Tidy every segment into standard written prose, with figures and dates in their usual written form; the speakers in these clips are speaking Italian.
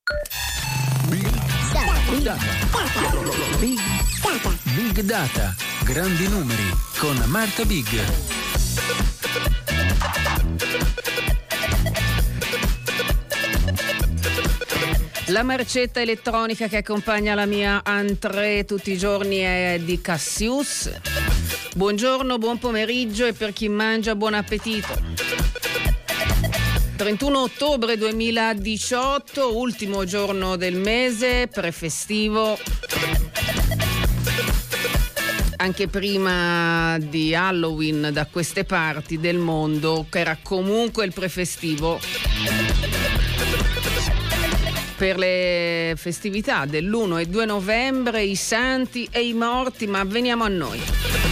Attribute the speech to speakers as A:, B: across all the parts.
A: Big Data, grandi numeri con Marta Big.
B: La marcetta elettronica che accompagna la mia entrée tutti i giorni è di Cassius. Buongiorno, buon pomeriggio e per chi mangia buon appetito. 31 ottobre 2018, ultimo giorno del mese, prefestivo. Anche prima di Halloween da queste parti del mondo, che era comunque il prefestivo. Per le festività dell'1 e 2 novembre, i santi e i morti, ma veniamo a noi.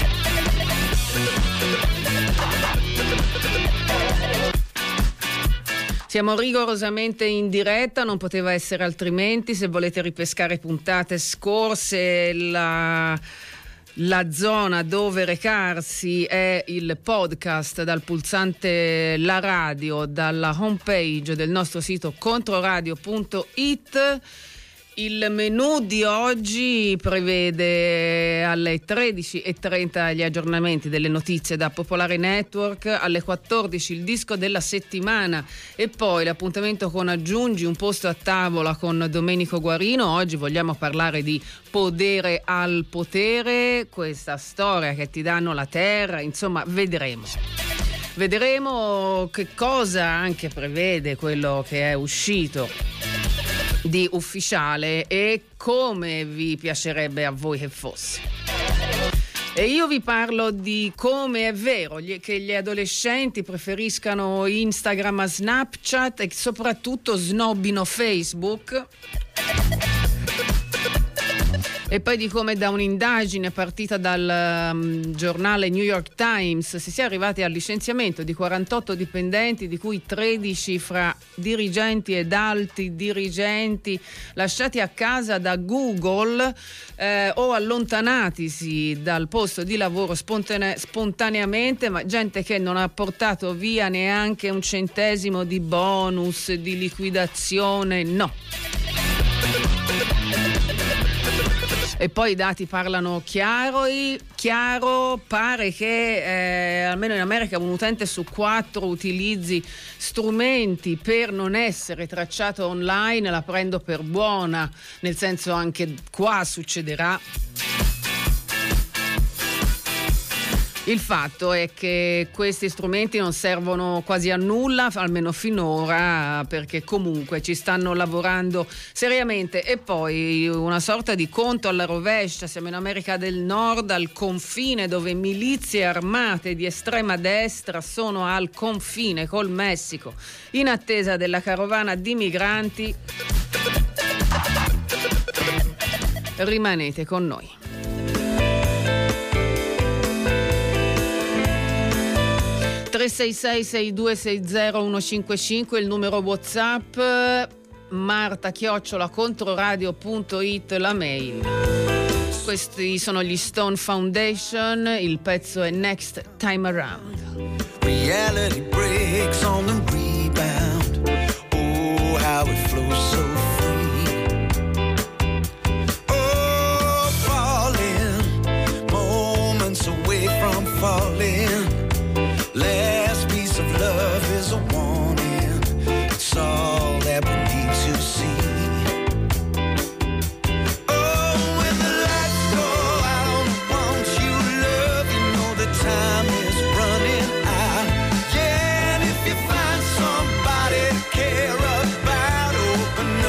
B: Siamo rigorosamente in diretta, non poteva essere altrimenti. Se volete ripescare puntate scorse, la zona dove recarsi è il podcast dal pulsante La Radio, dalla homepage del nostro sito controradio.it. Il menù di oggi prevede alle 13:30 gli aggiornamenti delle notizie da Popolare Network, alle 14 il disco della settimana e poi l'appuntamento con Aggiungi un posto a tavola con Domenico Guarino. Oggi vogliamo parlare di Podere al potere, questa storia che ti danno la terra, insomma vedremo che cosa anche prevede quello che è uscito di ufficiale e come vi piacerebbe a voi che fosse. E io vi parlo di come è vero che gli adolescenti preferiscano Instagram a Snapchat e soprattutto snobbino Facebook. E poi di come da un'indagine partita dal giornale New York Times si sia arrivati al licenziamento di 48 dipendenti, di cui 13 fra dirigenti ed alti dirigenti, lasciati a casa da Google o allontanatisi dal posto di lavoro spontaneamente, ma gente che non ha portato via neanche un centesimo di bonus, di liquidazione, no. E poi i dati parlano chiaro, pare che almeno in America un utente su 4 utilizzi strumenti per non essere tracciato online. La prendo per buona, nel senso anche qua succederà. Il fatto è che questi strumenti non servono quasi a nulla, almeno finora, perché comunque ci stanno lavorando seriamente. E poi una sorta di conto alla rovescia, siamo in America del Nord, al confine, dove milizie armate di estrema destra sono al confine col Messico, in attesa della carovana di migranti. Rimanete con noi. 366-6260-155 il numero WhatsApp, marta@controradio.it la mail. Questi sono gli Stone Foundation, il pezzo è Next Time Around.
C: Reality breaks on the rebound. Oh, how it flows so free. Oh, falling, moments away from falling. Last piece of love is a warning. It's all that we need to see. Oh, when the lights go out, won't you love? You know the time is running out. Yeah, and if you find somebody to care about, open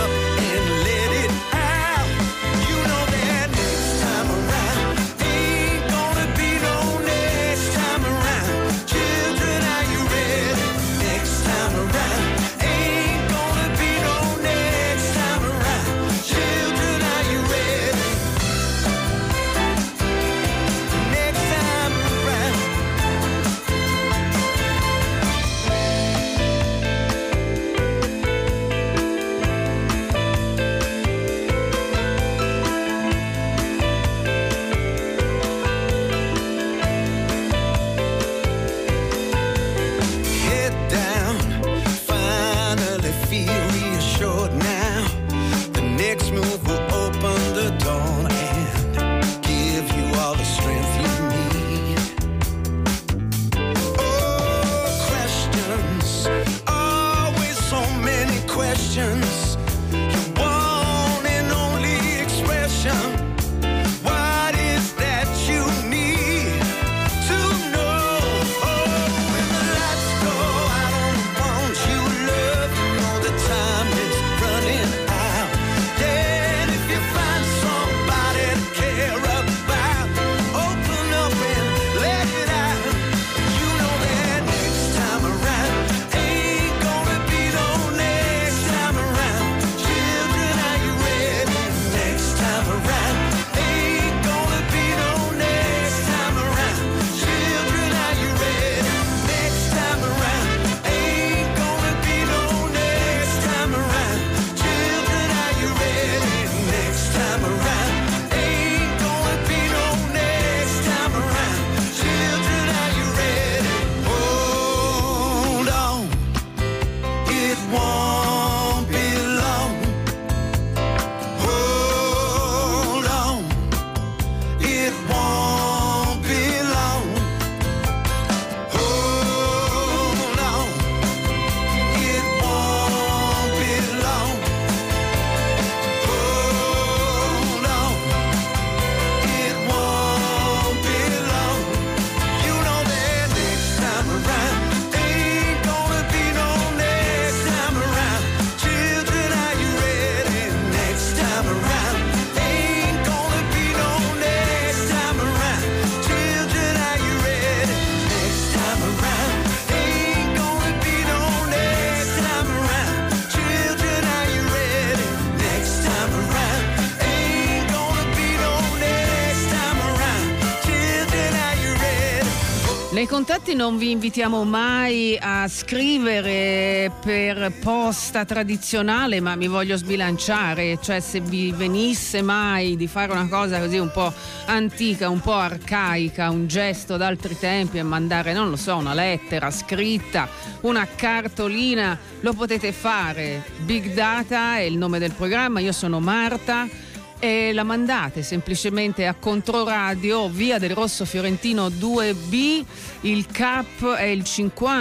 B: Nei contatti non vi invitiamo mai a scrivere per posta tradizionale, ma mi voglio sbilanciare, cioè se vi venisse mai di fare una cosa così un po' antica, un po' arcaica, un gesto d'altri tempi e mandare, non lo so, una lettera scritta, una cartolina, lo potete fare. Big Data è il nome del programma, io sono Marta. E la mandate semplicemente a Controradio, via del Rosso Fiorentino 2B, il CAP è il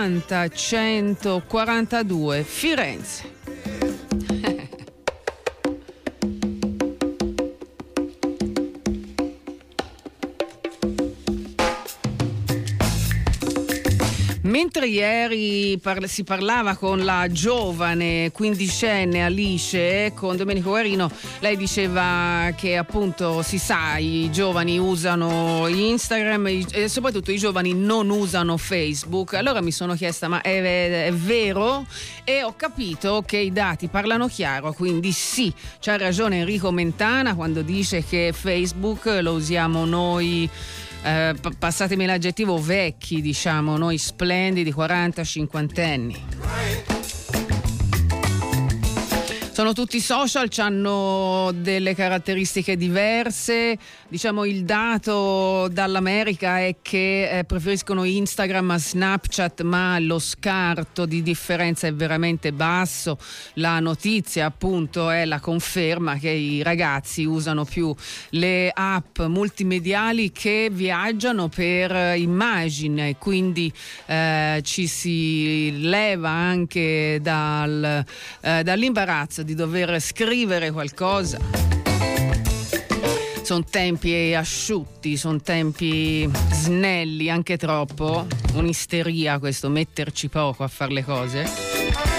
B: 50142 Firenze. Mentre ieri si parlava con la giovane quindicenne Alice, con Domenico Guarino, lei diceva che appunto si sa, i giovani usano Instagram e soprattutto i giovani non usano Facebook. Allora mi sono chiesta, ma è vero? E ho capito che i dati parlano chiaro, quindi sì, c'ha ragione Enrico Mentana quando dice che Facebook lo usiamo noi, passatemi l'aggettivo, vecchi, diciamo, noi splendidi 40-50enni. Sono tutti social, hanno delle caratteristiche diverse. Diciamo il dato dall'America è che preferiscono Instagram a Snapchat, ma lo scarto di differenza è veramente basso. La notizia appunto è la conferma che i ragazzi usano più le app multimediali che viaggiano per immagine, quindi ci si leva anche dall'imbarazzo di dover scrivere qualcosa. Sono tempi asciutti, sono tempi snelli, anche troppo. Un'isteria questo, metterci poco a fare le cose.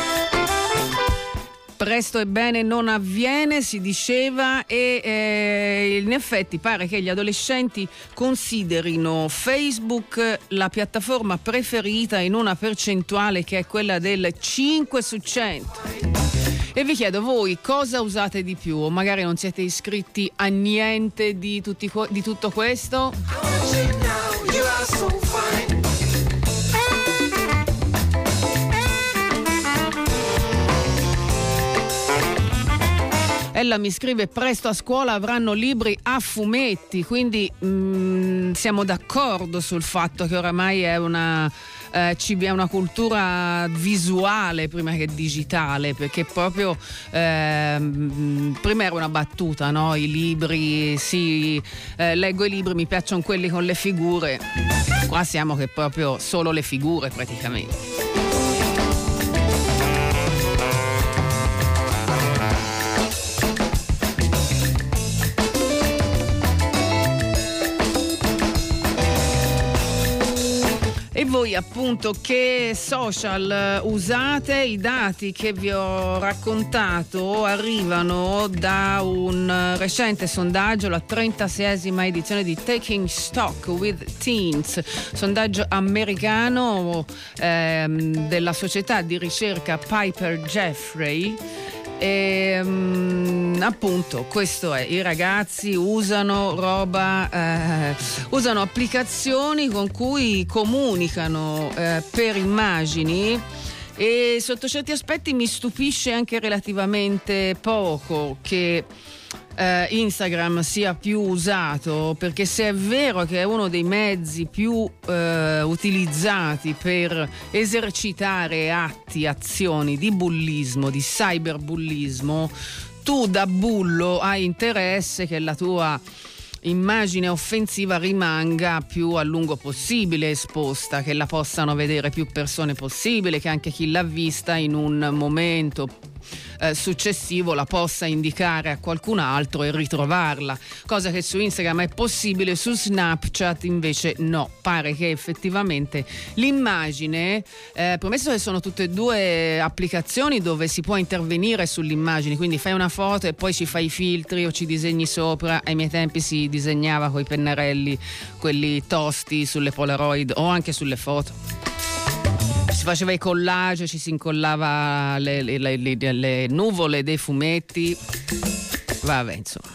B: Presto e bene non avviene, si diceva, e in effetti pare che gli adolescenti considerino Facebook la piattaforma preferita in una percentuale che è quella del 5 su 100. E vi chiedo, voi cosa usate di più? O magari non siete iscritti a niente di tutto questo? Ella mi scrive: presto a scuola avranno libri a fumetti, quindi siamo d'accordo sul fatto che oramai è una cultura visuale prima che digitale, perché proprio prima era una battuta, no? I libri, sì, leggo i libri, mi piacciono quelli con le figure. Qua siamo che proprio solo le figure praticamente. E voi appunto che social usate? I dati che vi ho raccontato arrivano da un recente sondaggio, la 36esima edizione di Taking Stock with Teens, sondaggio americano della società di ricerca Piper Jaffray. E appunto questo è, i ragazzi usano usano applicazioni con cui comunicano per immagini, e sotto certi aspetti mi stupisce anche relativamente poco che Instagram sia più usato, perché se è vero che è uno dei mezzi più utilizzati per esercitare azioni di bullismo, di cyberbullismo, tu da bullo hai interesse che la tua immagine offensiva rimanga più a lungo possibile esposta, che la possano vedere più persone possibile, che anche chi l'ha vista in un momento successivo la possa indicare a qualcun altro e ritrovarla, cosa che su Instagram è possibile, su Snapchat invece no. Pare che effettivamente l'immagine, promesso che sono tutte e due applicazioni dove si può intervenire sull'immagine, quindi fai una foto e poi ci fai i filtri o ci disegni sopra. Ai miei tempi si disegnava coi pennarelli, quelli tosti, sulle Polaroid o anche sulle foto. Si faceva i collage, ci si incollava le nuvole dei fumetti. Vabbè, insomma.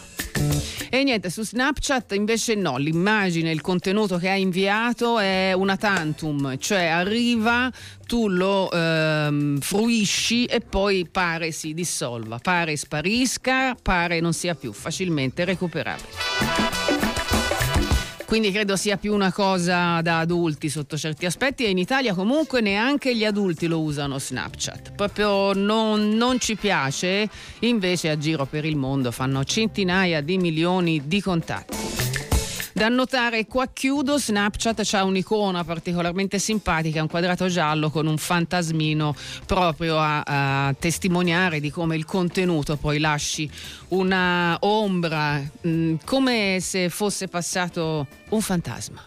B: E niente, su Snapchat invece no, l'immagine, il contenuto che hai inviato è una tantum, cioè arriva, tu lo fruisci e poi pare si dissolva, pare sparisca, pare non sia più facilmente recuperabile. Quindi credo sia più una cosa da adulti sotto certi aspetti, e in Italia comunque neanche gli adulti lo usano Snapchat, proprio non ci piace, invece a giro per il mondo fanno centinaia di milioni di contatti. Da notare, qua chiudo, Snapchat c'ha un'icona particolarmente simpatica, un quadrato giallo con un fantasmino proprio a testimoniare di come il contenuto poi lasci una ombra, come se fosse passato un fantasma.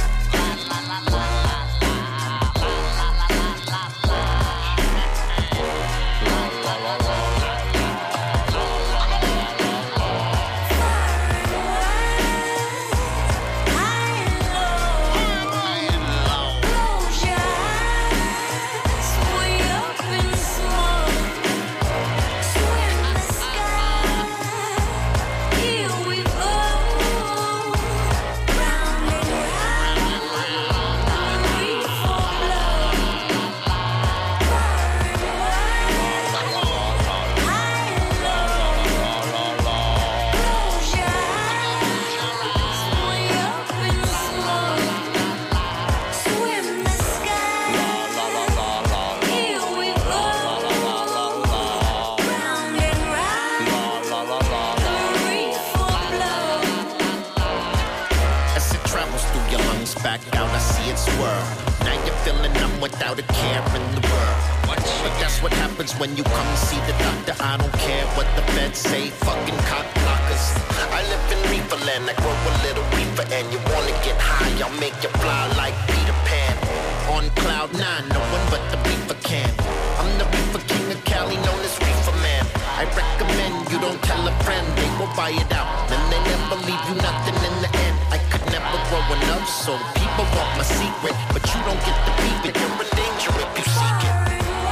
D: Without a care in the world. But that's what happens when you come see the doctor. I don't care what the feds say, fucking cock blockers. I live in reefer land, I grow a little reefer, and you wanna get high, I'll make you fly like Peter Pan. On cloud 9, no one but the reefer can. I'm the reefer king of Cali, known as Reefer Man. I recommend you don't tell a friend, they will buy it out, and they never leave you nothing in the end. I could never grow enough, so people want my secret, but you don't get the beat it. You're in danger if you seek it.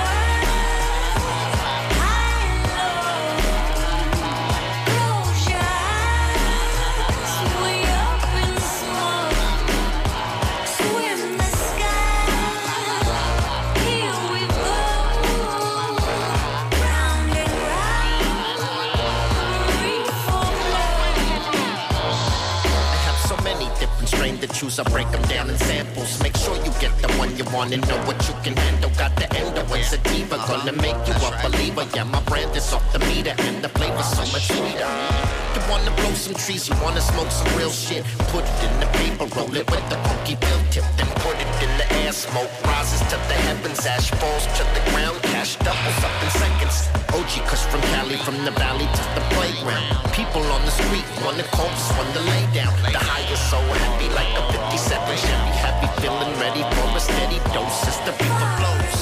D: To choose, I break them down in samples. Make sure you get the one you want and know what you can handle. Got the endo and sativa, gonna make you a believer. Yeah, my brand is off the meter and the flavor's so much sweeter. You wanna blow some trees, you wanna smoke some real shit. Put it in the paper, roll it with the funky bill tip, then put it in the air. Smoke rises to the heavens, ash falls to the ground. Cash doubles up in seconds. OG cuss from Cali, from the valley to the playground. People on the street wanna coast, wanna lay down. The high is so heavy like a 57 Chevy. Happy, feeling ready for a steady dose. It's the reefer flows.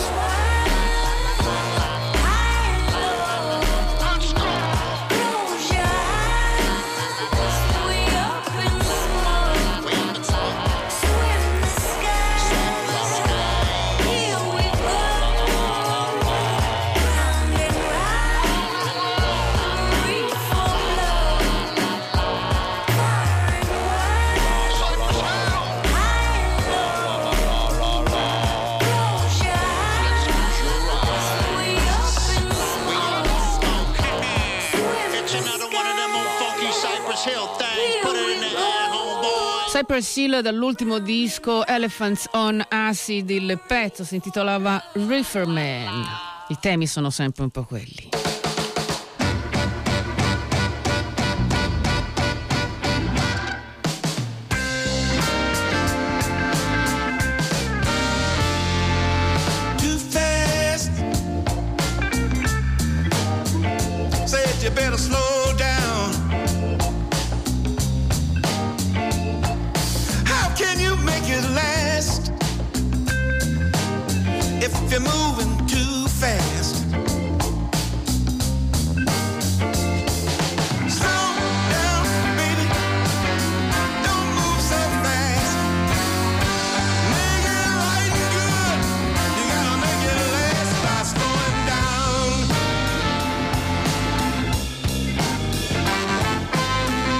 B: Cypress Hill dall'ultimo disco Elephants on Acid, il pezzo si intitolava Reefer Man. I temi sono sempre un po' quelli.
C: Too fast. Said you better slow down. Can you make it last if you're moving too fast? Slow down, baby. Don't move so fast. Make it right and good. You gotta make it last by slowing down.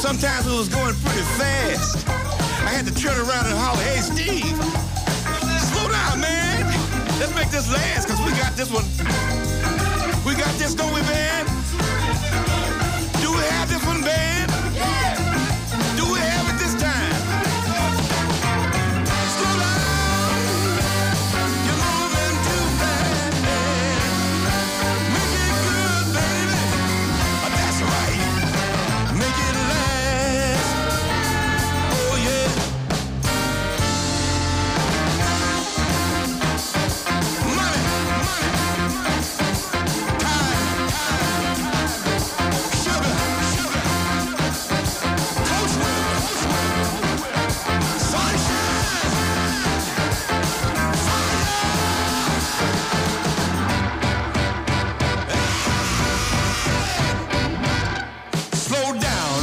C: sometimes it was going pretty fast. I had to turn around and holler, hey, Steve, slow down, man. Let's make this last, because we got this one. We got this, don't we, man? Do we have this one, band? Yeah. Do we have it this time? Slow down. You're moving too fast. Make it good, baby. That's right. Make it last. Oh, yeah. Money, money. Time, sugar, sugar. Coach Will, sunshine, slow down.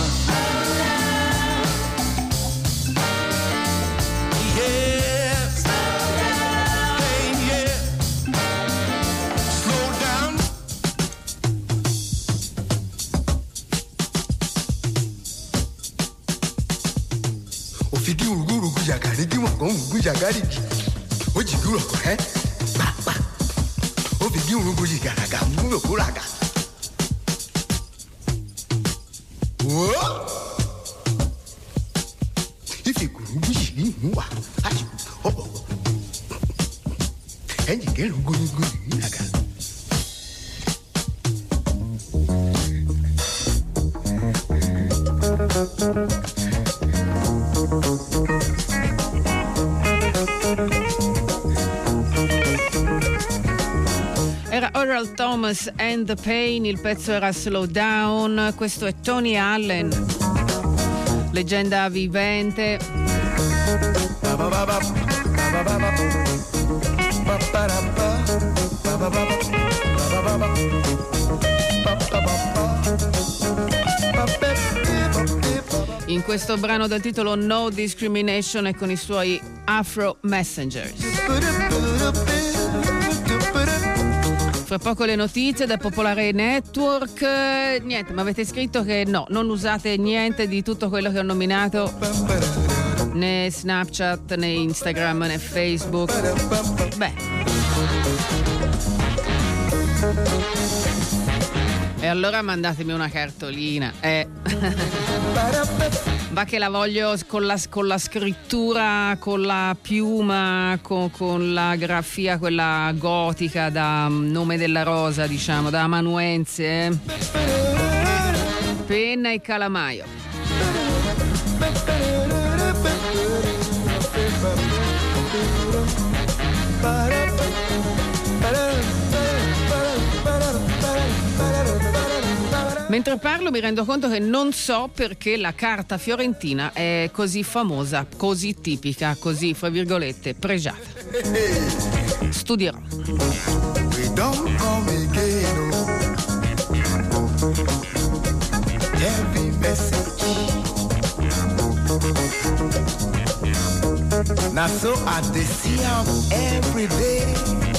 C: Yeah. Hey, yeah. Slow down.
E: Ofiki uruguru kujakari ki wako kujakari ki. Oji guro ko he. Pa pa. Ofiki uruguru kujakara nguro kuraga. Wo. Ifi kurugu shi wa. Aji. Oh. Enji ke uruguru kujakara.
B: Era Oral Thomas and the Pain, il pezzo era Slow Down, questo è Tony Allen, leggenda vivente. In questo brano dal titolo No Discrimination e con i suoi Afro Messengers. Fra poco le notizie da Popolare Network. Niente, mi avete scritto che no, non usate niente di tutto quello che ho nominato, né Snapchat, né Instagram, né Facebook. Beh, e allora mandatemi una cartolina. Va che la voglio con la scrittura, con la piuma, con la grafia quella gotica da Nome della Rosa, diciamo, da amanuense. Penna e calamaio. Mentre parlo mi rendo conto che non so perché la carta fiorentina è così famosa, così tipica, così, fra virgolette, pregiata. Studierò.
E: We don't come again. Heavy message. Now so I see am every day.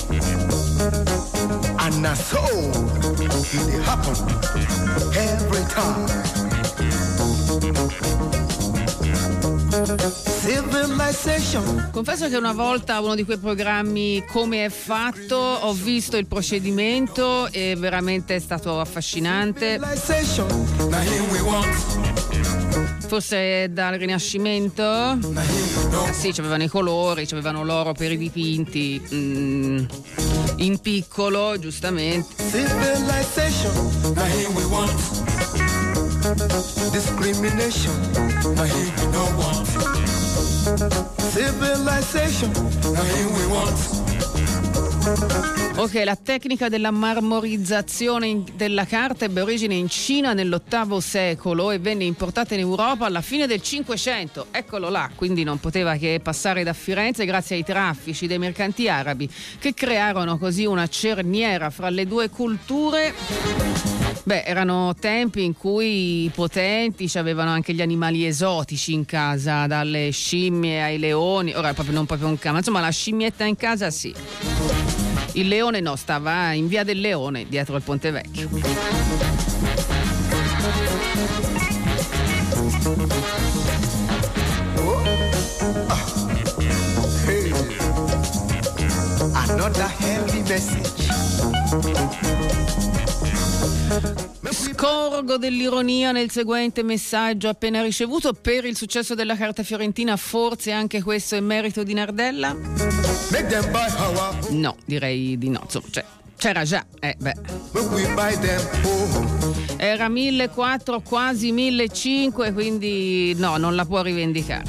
E: And now so it happen every time. Civilization.
B: Confesso che una volta uno di quei programmi Come è fatto ho visto il procedimento e veramente è stato affascinante. Forse dal Rinascimento. Sì, c'avevano i colori, c'avevano l'oro per i dipinti, in piccolo, giustamente.
E: Civilization. Now here we want discrimination. Now here we don't want civilization. Now here we want.
B: Ok, la tecnica della marmorizzazione della carta ebbe origine in Cina nell'VIII secolo e venne importata in Europa alla fine del Cinquecento. Eccolo là, quindi non poteva che passare da Firenze grazie ai traffici dei mercanti arabi che crearono così una cerniera fra le due culture. Beh, erano tempi in cui i potenti avevano anche gli animali esotici in casa, dalle scimmie ai leoni. Ora proprio non proprio un cane, insomma la scimmietta in casa sì. Il leone no, stava in Via del Leone, dietro al Ponte Vecchio.
E: Hey, another heavy message.
B: Scorgo dell'ironia nel seguente messaggio appena ricevuto. Per il successo della carta fiorentina forse anche questo è merito di Nardella?
E: Make them buy our.
B: No, direi di no, insomma, c'era già,
E: Make we buy them
B: era 1.400, quasi 1.500, quindi no, non la può rivendicare.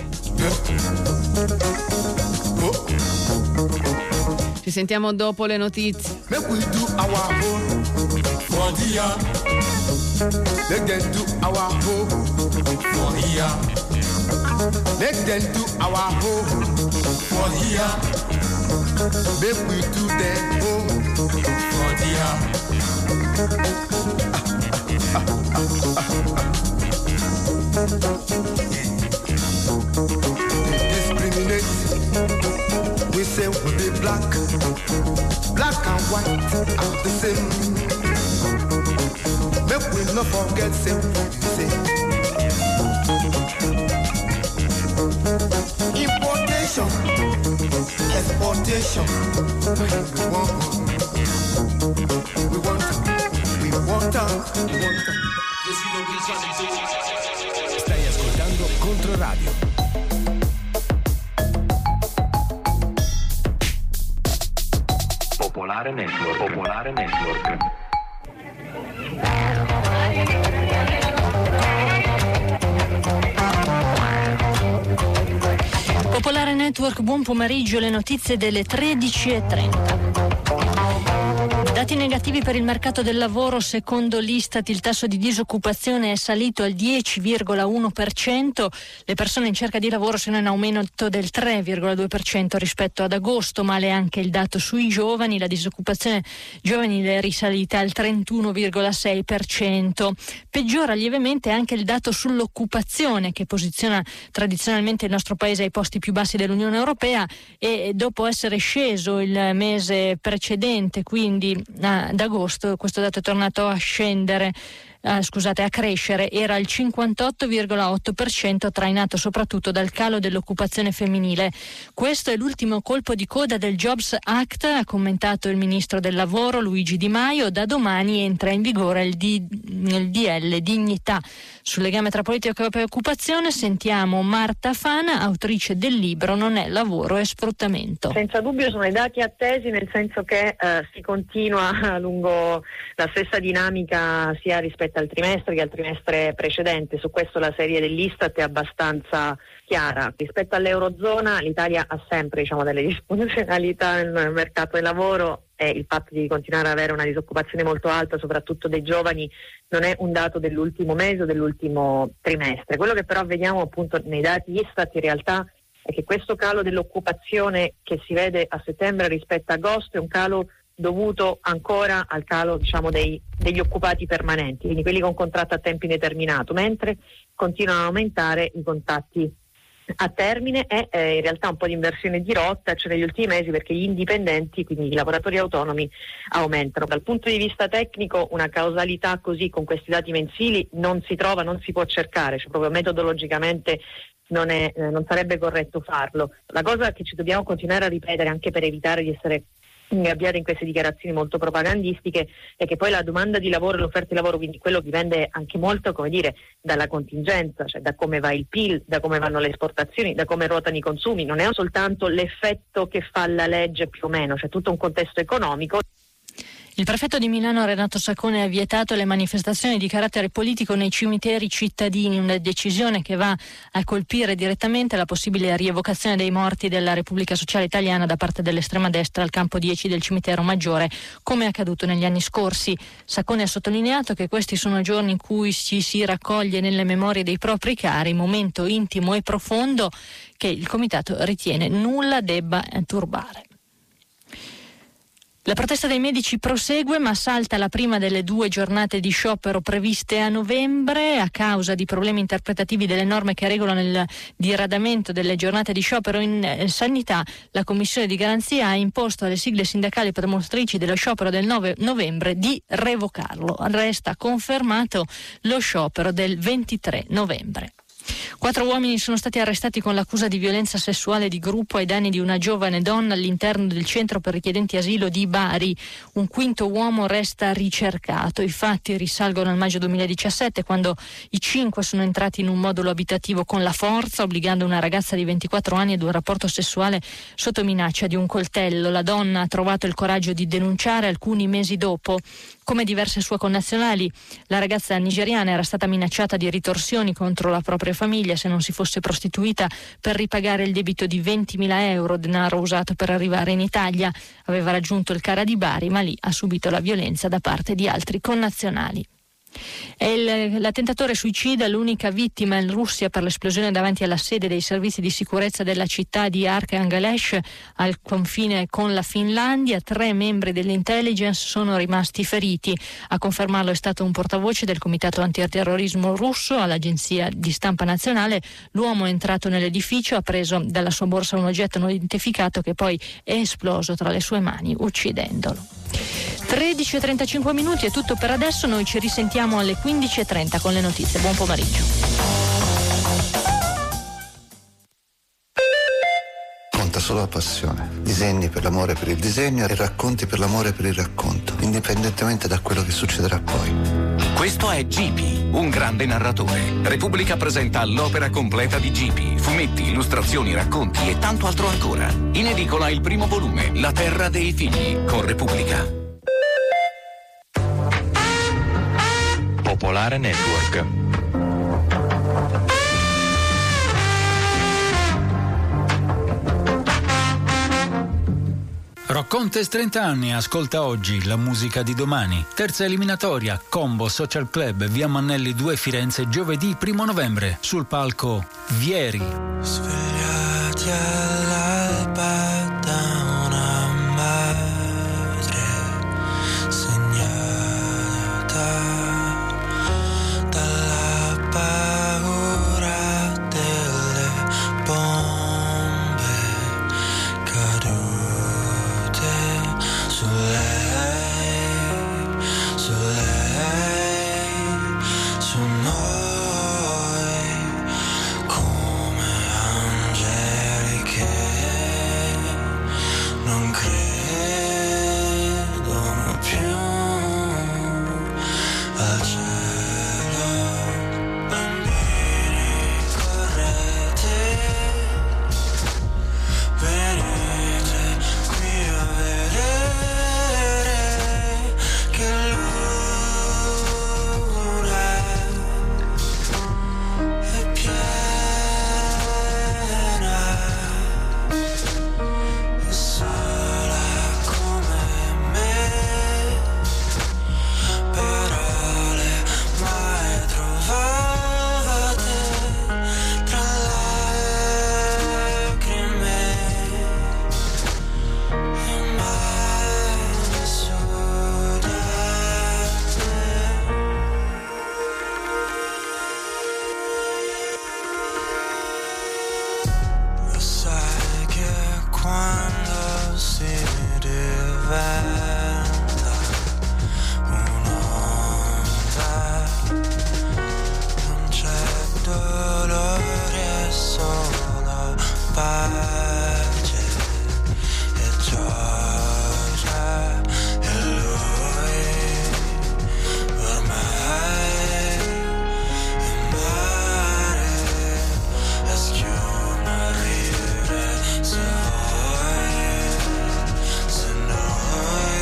B: Ci sentiamo dopo le notizie.
E: Make we do our own for here. Make them do our own for here. Make them do our own for here. Make we do them own for here. They discriminate. We say we be black. Black and white are the same. Make we not forget same what you say. Importation, exportation. We want.
A: Stai ascoltando Controradio. Popolare Network. Popolare Network.
F: Popolare Network, buon pomeriggio, le notizie delle 13:30. Dati negativi per il mercato del lavoro. Secondo l'Istat il tasso di disoccupazione è salito al 10,1%, le persone in cerca di lavoro sono in aumento del 3,2% rispetto ad agosto. Male anche il dato sui giovani, la disoccupazione giovanile è risalita al 31,6%. Peggiora lievemente anche il dato sull'occupazione, che posiziona tradizionalmente il nostro paese ai posti più bassi dell'Unione Europea, e dopo essere sceso il mese precedente, quindi ad agosto, questo dato è tornato a scendere, a crescere, era il 58,8%, trainato soprattutto dal calo dell'occupazione femminile. Questo è l'ultimo colpo di coda del Jobs Act, ha commentato il ministro del lavoro Luigi Di Maio. Da domani entra in vigore il DL Dignità. Sul legame tra politica e occupazione sentiamo Marta Fana, autrice del libro Non è lavoro, è sfruttamento.
G: Senza dubbio sono i dati attesi, nel senso che si continua lungo la stessa dinamica sia rispetto al trimestre che al trimestre precedente. Su questo la serie dell'Istat è abbastanza chiara. Rispetto all'Eurozona l'Italia ha sempre delle disfunzionalità nel mercato del lavoro, e il fatto di continuare ad avere una disoccupazione molto alta, soprattutto dei giovani, non è un dato dell'ultimo mese o dell'ultimo trimestre. Quello che però vediamo appunto nei dati Istat in realtà è che questo calo dell'occupazione che si vede a settembre rispetto a agosto è un calo dovuto ancora al calo degli occupati permanenti, quindi quelli con contratto a tempo indeterminato, mentre continuano ad aumentare i contratti a termine. È in realtà un po' di inversione di rotta, negli ultimi mesi, perché gli indipendenti, quindi i lavoratori autonomi, aumentano. Dal punto di vista tecnico una causalità così con questi dati mensili non si trova, non si può cercare, proprio metodologicamente non sarebbe corretto farlo. La cosa che ci dobbiamo continuare a ripetere, anche per evitare di essere ingabbiati in queste dichiarazioni molto propagandistiche, è che poi la domanda di lavoro e l'offerta di lavoro, quindi quello dipende anche molto, dalla contingenza, da come va il PIL, da come vanno le esportazioni, da come ruotano i consumi. Non è soltanto l'effetto che fa la legge più o meno, c'è tutto un contesto economico.
F: Il prefetto di Milano Renato Saccone ha vietato le manifestazioni di carattere politico nei cimiteri cittadini, una decisione che va a colpire direttamente la possibile rievocazione dei morti della Repubblica Sociale Italiana da parte dell'estrema destra al campo 10 del cimitero Maggiore, come è accaduto negli anni scorsi. Saccone ha sottolineato che questi sono giorni in cui ci si raccoglie nelle memorie dei propri cari, momento intimo e profondo che il comitato ritiene nulla debba turbare. La protesta dei medici prosegue, ma salta la prima delle 2 giornate di sciopero previste a novembre a causa di problemi interpretativi delle norme che regolano il diradamento delle giornate di sciopero in sanità. La Commissione di Garanzia ha imposto alle sigle sindacali promotrici dello sciopero del 9 novembre di revocarlo. Resta confermato lo sciopero del 23 novembre. 4 uomini sono stati arrestati con l'accusa di violenza sessuale di gruppo ai danni di una giovane donna all'interno del centro per richiedenti asilo di Bari. Un quinto uomo resta ricercato. I fatti risalgono al maggio 2017, quando i 5 sono entrati in un modulo abitativo con la forza, obbligando una ragazza di 24 anni ad un rapporto sessuale sotto minaccia di un coltello. La donna ha trovato il coraggio di denunciare alcuni mesi dopo. Come diverse sue connazionali, la ragazza nigeriana era stata minacciata di ritorsioni contro la propria famiglia se non si fosse prostituita per ripagare il debito di 20.000 euro, denaro usato per arrivare in Italia. Aveva raggiunto il CARA di Bari, ma lì ha subito la violenza da parte di altri connazionali. L'attentatore suicida, l'unica vittima in Russia per l'esplosione davanti alla sede dei servizi di sicurezza della città di Arkhangelsk al confine con la Finlandia. 3 membri dell'intelligence sono rimasti feriti. A confermarlo è stato un portavoce del Comitato Antiterrorismo russo all'agenzia di stampa nazionale. L'uomo è entrato nell'edificio, ha preso dalla sua borsa un oggetto non identificato che poi è esploso tra le sue mani, uccidendolo. 13:35 minuti è tutto per adesso, noi ci risentiamo alle 15:30 con le notizie. Buon pomeriggio.
H: Conta solo la passione, disegni per l'amore per il disegno e racconti per l'amore per il racconto, indipendentemente da quello che succederà poi.
A: Questo è Gipi, un grande narratore. Repubblica presenta l'opera completa di Gipi, fumetti, illustrazioni, racconti e tanto altro ancora. In edicola il primo volume, La terra dei figli, con Repubblica. Popolare Network.
I: Rock Contest 30 anni, ascolta oggi la musica di domani. Terza eliminatoria, Combo Social Club, via Mannelli 2 Firenze, giovedì 1 novembre. Sul palco Vieri.
C: Svegliati all'alba da una madre segnata dalla paura delle bombe cadute su lei, su noi, come angeli che non credono più al cielo. Bambini, correte, venite qui a vedere che luna è piena e sola come me, parole mai trovate tra lacrime e mai sudate. Lo sai che quando si diventa un'onda non c'è dolore, solo pace e gioia, e lui ormai è mare e schiuma ridere. Se vuoi, se noi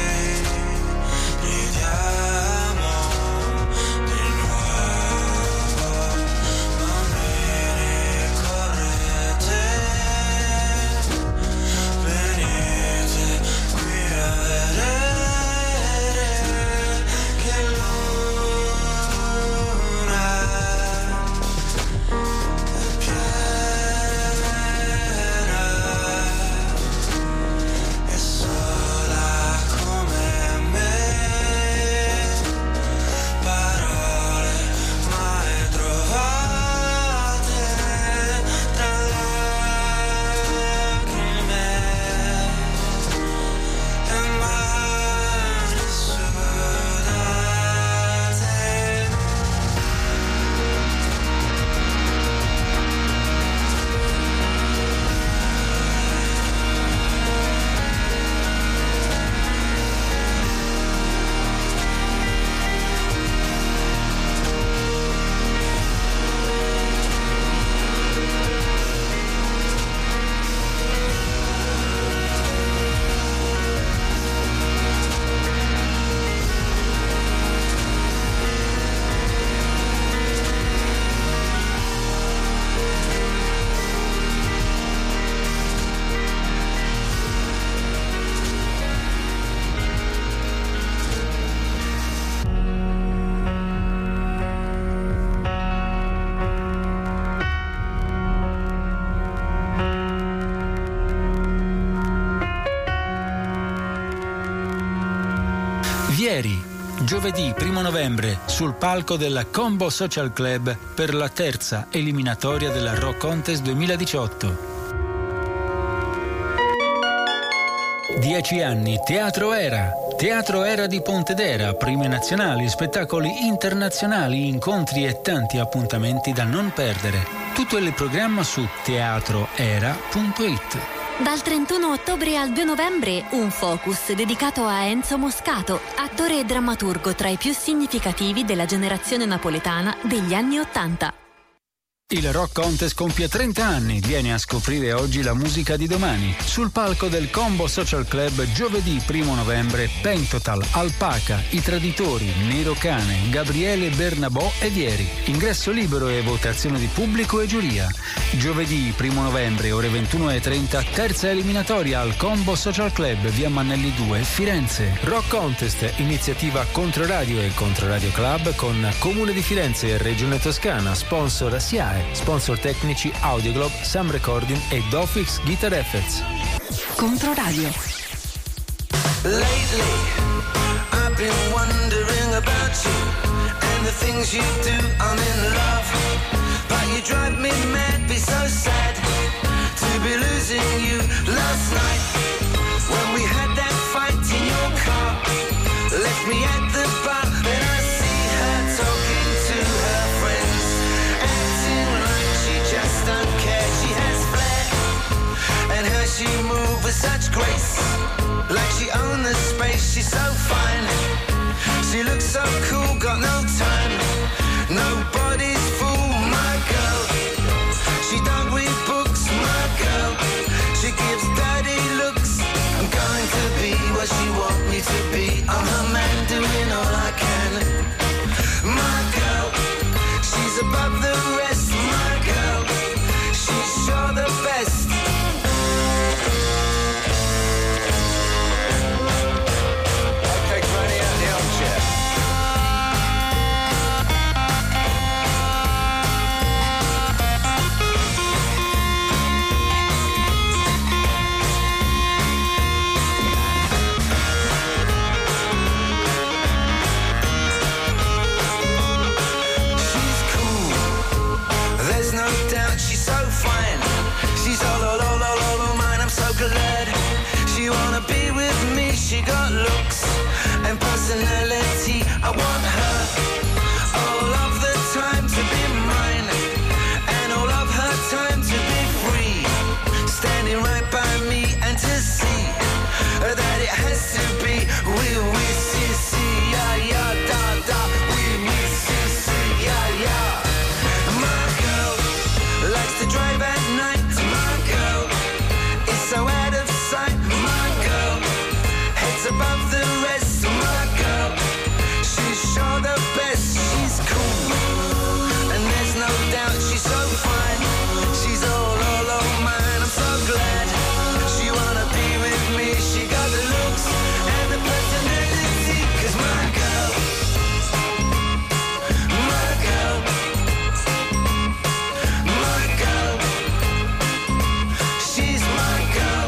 C: ridiamo di nuovo, bambini, correte,
I: Vieri. Giovedì 1 novembre sul palco della Combo Social Club per la terza eliminatoria della Rock Contest 2018. 10 anni Teatro Era. Teatro Era di Pontedera, premi nazionali, spettacoli internazionali, incontri e tanti appuntamenti da non perdere. Tutto il programma su teatroera.it.
J: Dal 31 ottobre al 2 novembre, un focus dedicato a Enzo Moscato, attore e drammaturgo tra i più significativi della generazione napoletana degli anni '80.
I: Il Rock Contest compie 30 anni. Vieni a scoprire oggi la musica di domani. Sul palco del Combo Social Club giovedì 1 novembre Pentotal, Alpaca, I Traditori, Nero Cane, Gabriele Bernabò e Vieri. Ingresso libero e votazione di pubblico e giuria. Giovedì 1 novembre ore 21:30 terza eliminatoria al Combo Social Club via Mannelli 2 Firenze. Rock Contest, iniziativa Controradio e Controradio Club con Comune di Firenze e Regione Toscana, sponsor SIAE. Sponsor tecnici Audioglobe, Sam Recording e Dofix Guitar Effects.
J: Controradio.
C: Lately, I've been wondering about you and the things you do. I'm in love, but you drive me mad, be so sad to be losing you. Last night, when we had that fight in your car, left me at the bar, then I see her talking to her friends, acting like she just don't care. She has flair, and how she moves with such grace, like she owns the space. She's so fine, she looks so cool, got no time, nobody's fool, my girl. She don't read books, my girl. She gives dirty looks. I'm going to be what she want me to be. I'm her man, doing all I can. My girl, she's above the rest, my girl. She's sure the best. Okay, Granny, out the armchair. No doubt she's so fine. She's all mine. I'm so glad she wanna be with me. She got looks and personality. I want her all of the time to be mine, and all of her time to be free, standing right by me and to see that it has to be we see, yeah, yeah, da, da, we see, yeah, yeah. Likes to drive at night, my girl. Is so out of sight, my girl. Heads above the rest, my girl. She's sure the best, she's cool, and there's no doubt she's so fine. She's all mine, I'm so glad she wanna be with me. She got the looks and the personality, 'cause my girl, my girl, my girl, she's my girl.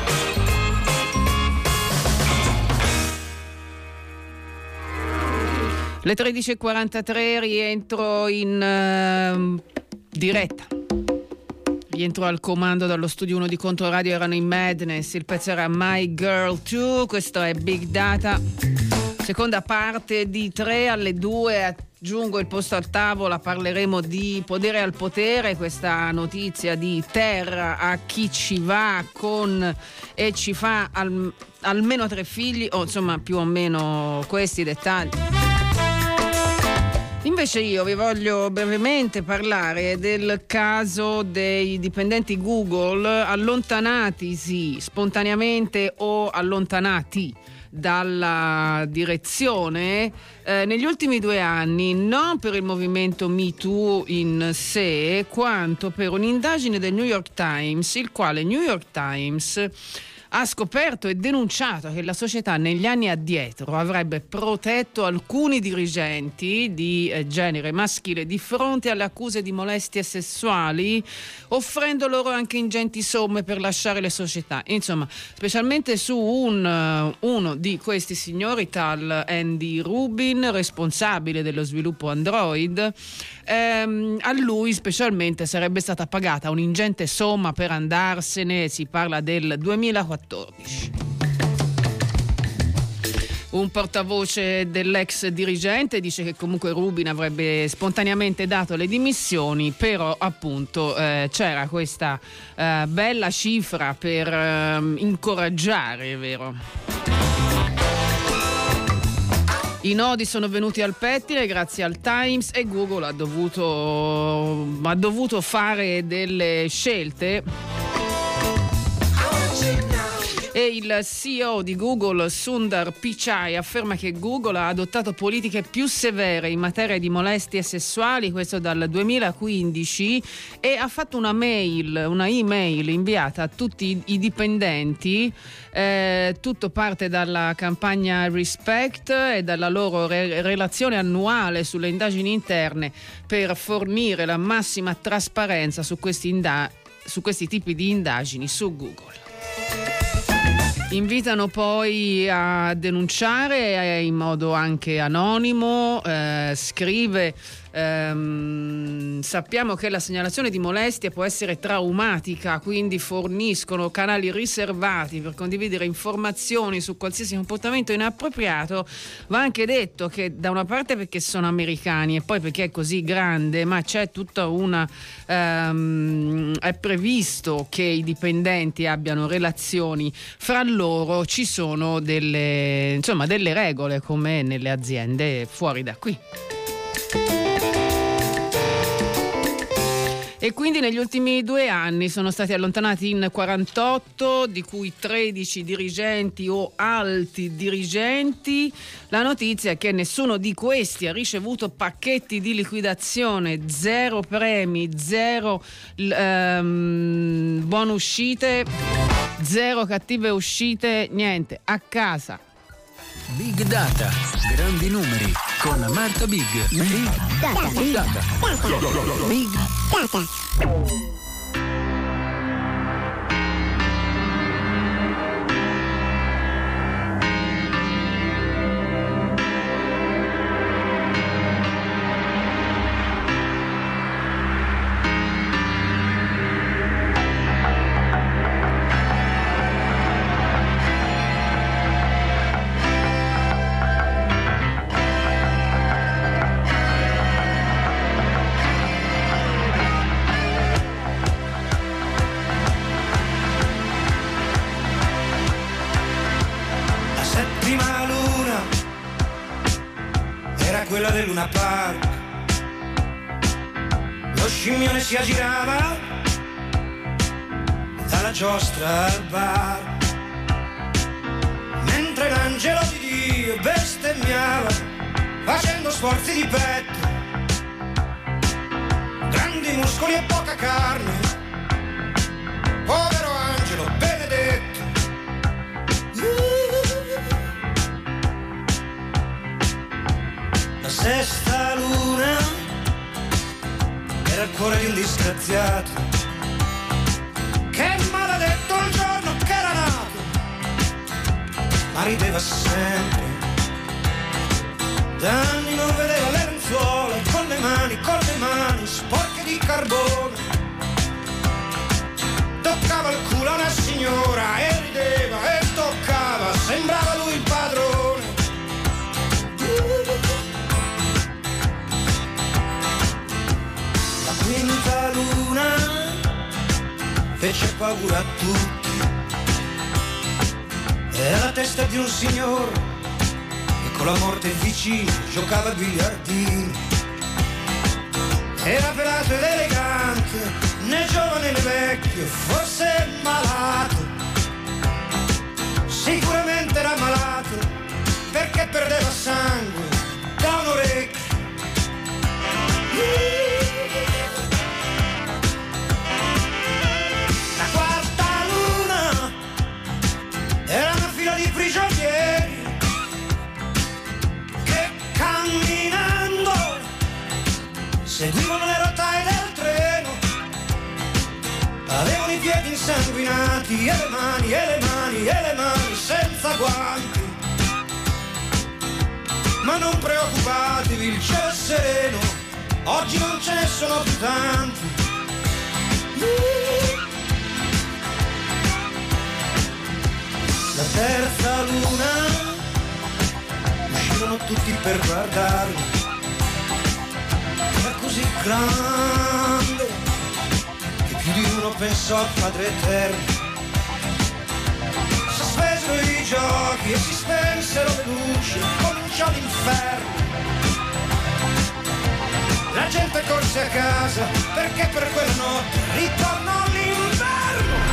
B: Le 13:43 rientro in diretta. Rientro al comando dallo studio 1 di Controradio. Erano in Madness, il pezzo era My Girl 2, questo è Big Data. Seconda parte di 3 alle 2. Aggiungo il posto al tavola, parleremo di Podere al potere, questa notizia di Terra a chi ci va con e ci fa almeno 3 figli, o insomma più o meno questi dettagli. Invece io vi voglio brevemente parlare del caso dei dipendenti Google allontanatisi spontaneamente o allontanati dalla direzione negli ultimi 2 anni, non per il movimento Me Too in sé, quanto per un'indagine del New York Times, il quale New York Times ha scoperto e denunciato che la società negli anni addietro avrebbe protetto alcuni dirigenti di genere maschile di fronte alle accuse di molestie sessuali, offrendo loro anche ingenti somme per lasciare le società. Insomma, specialmente su uno di questi signori, tal Andy Rubin, responsabile dello sviluppo Android, a lui specialmente sarebbe stata pagata un'ingente somma per andarsene, si parla del 2014. Un portavoce dell'ex dirigente dice che comunque Rubin avrebbe spontaneamente dato le dimissioni, però appunto c'era questa bella cifra per incoraggiare, è vero. I nodi sono venuti al pettine grazie al Times e Google ha dovuto fare delle scelte. E il CEO di Google, Sundar Pichai, afferma che Google ha adottato politiche più severe in materia di molestie sessuali, questo dal 2015, e ha fatto una email inviata a tutti i dipendenti. Tutto parte dalla campagna Respect e dalla loro relazione annuale sulle indagini interne per fornire la massima trasparenza su questi tipi di indagini su Google. Invitano poi a denunciare in modo anche anonimo, scrive: sappiamo che la segnalazione di molestia può essere traumatica, quindi forniscono canali riservati per condividere informazioni su qualsiasi comportamento inappropriato. Va anche detto che da una parte perché sono americani e poi perché è così grande, ma c'è tutta è previsto che i dipendenti abbiano relazioni fra loro, ci sono delle regole come nelle aziende fuori da qui. E quindi negli ultimi 2 anni sono stati allontanati in 48, di cui 13 dirigenti o alti dirigenti. La notizia è che nessuno di questi ha ricevuto pacchetti di liquidazione, 0 premi, 0 buone uscite, 0 cattive uscite, niente, a casa.
I: Big Data, grandi numeri, con Marta Big. Big Data. Big Data. Big Data.
C: Quella del Luna Park, lo scimmione si aggirava dalla giostra al bar, mentre l'angelo di Dio bestemmiava facendo sforzi di petto, grandi muscoli e poca carne, povero angelo benedetto. La sesta luna era il cuore di un disgraziato che maledetto il giorno che era nato, ma rideva sempre. Da anni non vedeva le lenzuola con le mani sporche di carbone. Toccava il culo a una signora e rideva e toccava, sembrava lui il padrone. Quinta luna fece paura a tutti, era la testa di un signore che con la morte vicino giocava a biliardini. Era pelato ed elegante, né giovane né vecchio, forse malato, sicuramente era malato perché perdeva sangue da un orecchio. i piedi insanguinati e le mani, e le mani, e le mani senza guanti. Ma non preoccupatevi, il cielo è sereno, oggi non ce ne sono più tanti. La terza luna, uscirono tutti per guardarla, era così grande che più di uno pensò al Padre Eterno. Si spesero i giochi e si spensero le luci, cominciò l'inferno. La gente corse a casa perché per quella notte ritornò l'inverno.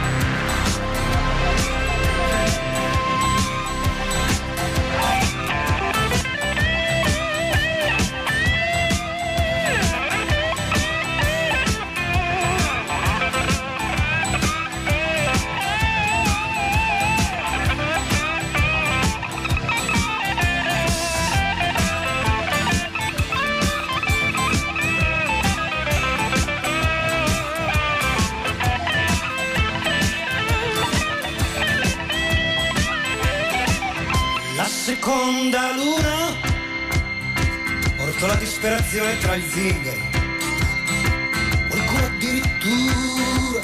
C: Seconda luna portò la disperazione tra gli zingari, qualcuno addirittura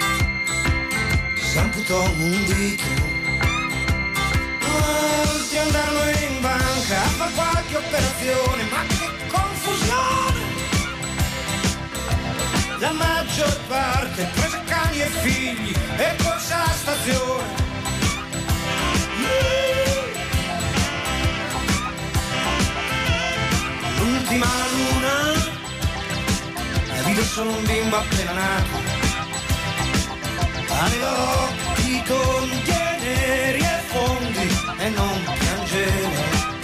C: si amputò un dito. Molti andarono in banca a fare qualche operazione, ma che confusione! La maggior parte prese cani e figli e corse alla stazione. L'ultima luna la vide solo un bimbo appena nato, aveva occhi tondi e neri e fondi e non piangeva.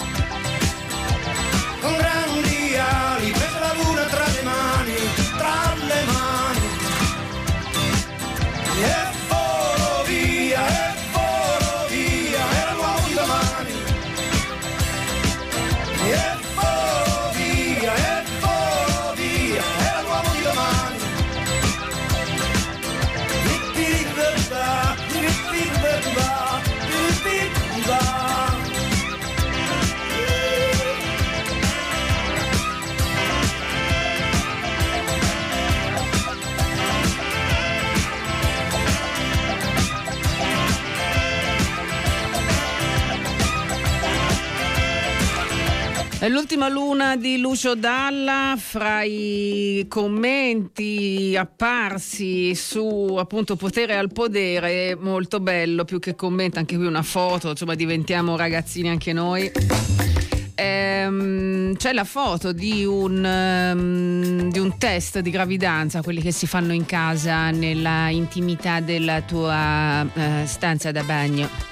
C: Con grandi ali prese la luna tra le mani, e volò via, era l'uomo di domani. E volò via, era l'uomo di domani.
B: È l'ultima luna di Lucio Dalla. Fra i commenti apparsi su appunto Potere al Podere, molto bello, più che commento anche qui una foto, insomma diventiamo ragazzini anche noi. C'è la foto di un test di gravidanza, quelli che si fanno in casa nella intimità della tua stanza da bagno.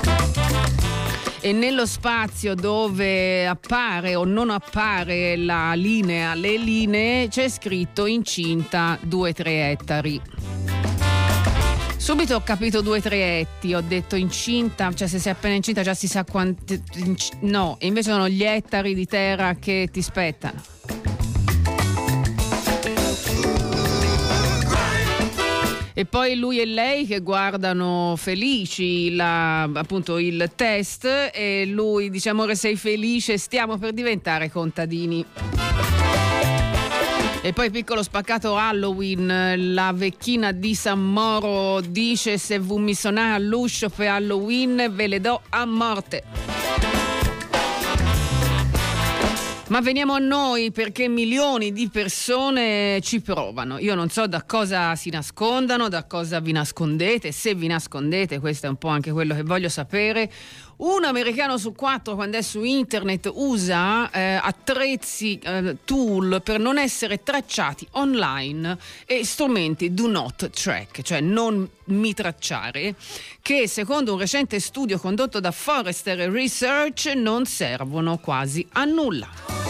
B: E nello spazio dove appare o non appare la linea, le linee, c'è scritto incinta 2-3 ettari. Subito ho capito 2-3 etti, ho detto incinta, cioè se sei appena incinta già si sa quanti. No, invece sono gli ettari di terra che ti spettano. E poi lui e lei che guardano felici appunto il test, e lui dice: amore, sei felice, stiamo per diventare contadini. E poi piccolo spaccato Halloween, la vecchina di San Moro dice: se vu mi sonà all'uscio per Halloween ve le do a morte. Ma veniamo a noi, perché milioni di persone ci provano. Io non so da cosa si nascondano, da cosa vi nascondete, se vi nascondete, questo è un po' anche quello che voglio sapere. Un americano su 4 quando è su internet usa attrezzi, tool per non essere tracciati online e strumenti do not track, cioè non mi tracciare, che secondo un recente studio condotto da Forrester Research non servono quasi a nulla.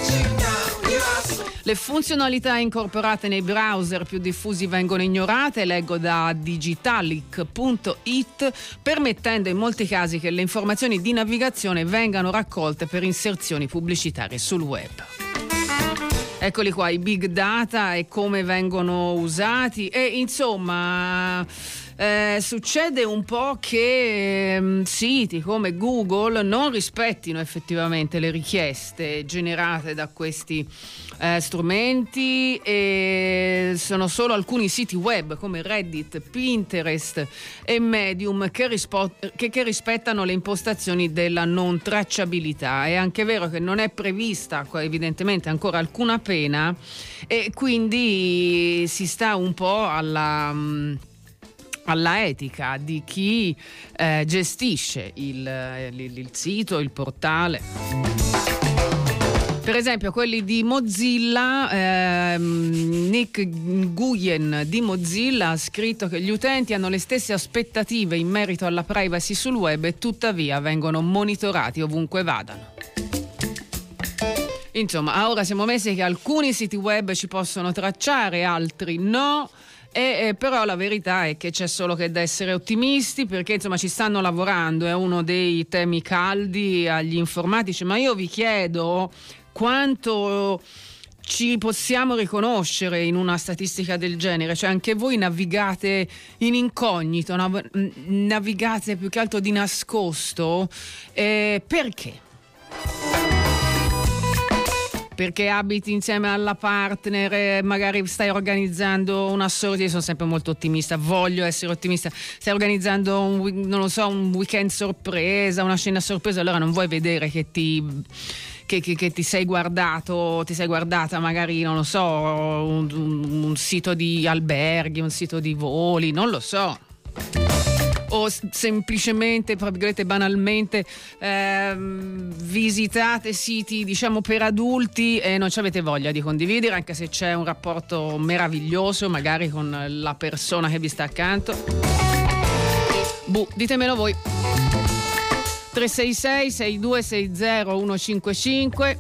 B: Le funzionalità incorporate nei browser più diffusi vengono ignorate, leggo da digitalic.it, permettendo in molti casi che le informazioni di navigazione vengano raccolte per inserzioni pubblicitarie sul web. Eccoli qua, i big data e come vengono usati e insomma succede un po' che siti come Google non rispettino effettivamente le richieste generate da questi strumenti, e sono solo alcuni siti web come Reddit, Pinterest e Medium che rispettano le impostazioni della non tracciabilità. È anche vero che non è prevista evidentemente ancora alcuna pena e quindi si sta un po' alla etica di chi gestisce il sito, il portale. Per esempio quelli di Mozilla, Nick Nguyen di Mozilla ha scritto che gli utenti hanno le stesse aspettative in merito alla privacy sul web e tuttavia vengono monitorati ovunque vadano. Insomma, ora siamo messi che alcuni siti web ci possono tracciare, altri no. Però la verità è che c'è solo che da essere ottimisti, perché insomma ci stanno lavorando, è uno dei temi caldi agli informatici, ma io vi chiedo quanto ci possiamo riconoscere in una statistica del genere, cioè anche voi navigate in incognito, navigate più che altro di nascosto, perché? Perché abiti insieme alla partner, magari stai organizzando una sorta, io sono sempre molto ottimista, voglio essere ottimista, stai organizzando un weekend sorpresa, una scena sorpresa, allora non vuoi vedere che ti sei guardato, ti sei guardata magari, non lo so, un sito di alberghi, un sito di voli, non lo so. O semplicemente, tra virgolette, banalmente visitate siti diciamo per adulti e non ci avete voglia di condividere, anche se c'è un rapporto meraviglioso magari con la persona che vi sta accanto. Ditemelo voi. 366 6260 155.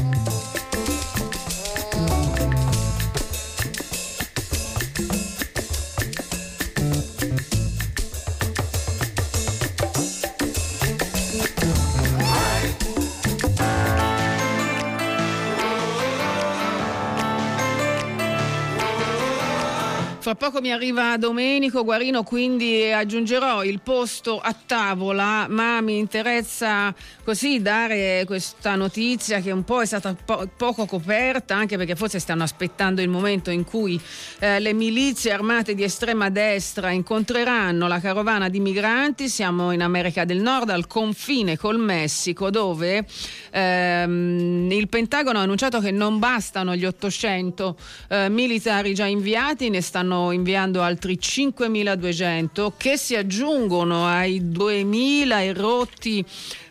B: Fra poco mi arriva Domenico Guarino, quindi aggiungerò il posto a tavola, ma mi interessa così dare questa notizia che un po' è stata poco coperta, anche perché forse stanno aspettando il momento in cui le milizie armate di estrema destra incontreranno la carovana di migranti. Siamo in America del Nord, al confine col Messico, dove il Pentagono ha annunciato che non bastano gli 800 militari già inviati, ne stanno inviando altri 5.200 che si aggiungono ai 2.000 erotti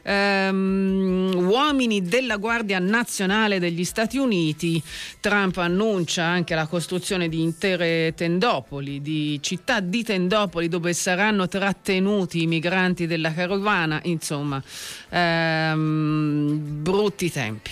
B: uomini della Guardia Nazionale degli Stati Uniti. Trump annuncia anche la costruzione di intere tendopoli, di città di tendopoli dove saranno trattenuti i migranti della carovana. Insomma, brutti tempi.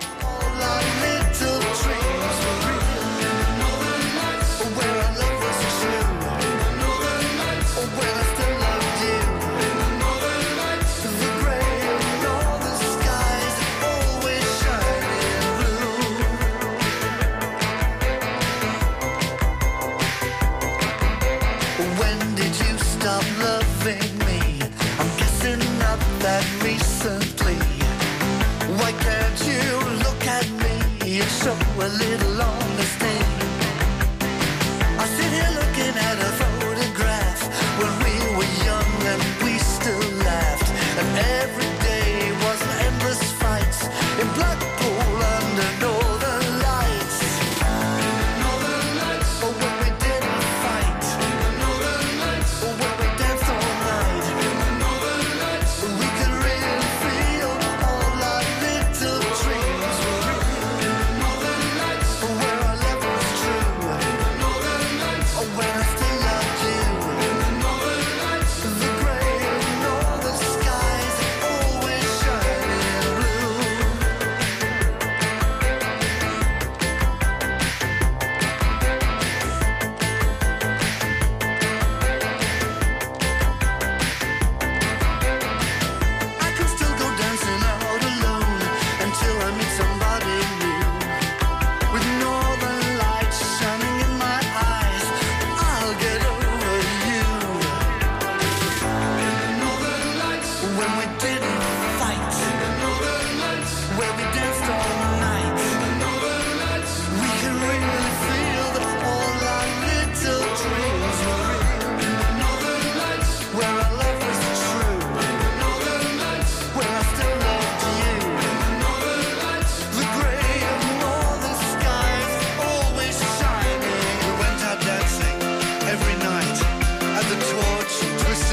C: Show a little understanding. I sit here looking at a photograph when we were young and we still laughed, and every day was an endless fight in Blackpool under northern lights. Northern lights. Oh, when we didn't fight. Northern lights. Oh, when we danced all night. Northern lights. We could really feel all our little dreams were real.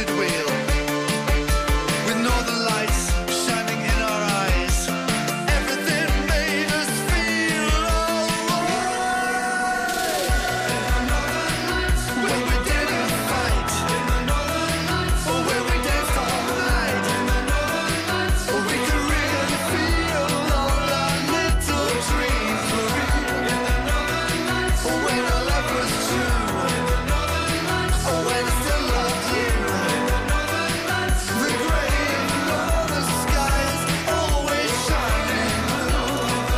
C: tilted wheel, with northern lights shining in our eyes. Everything made us feel alright. When we didn't fight, or when we danced all night, or we could really feel all our little dreams were real. Or when our love was true, or when I still loved you. The gray of the skies always shining blue.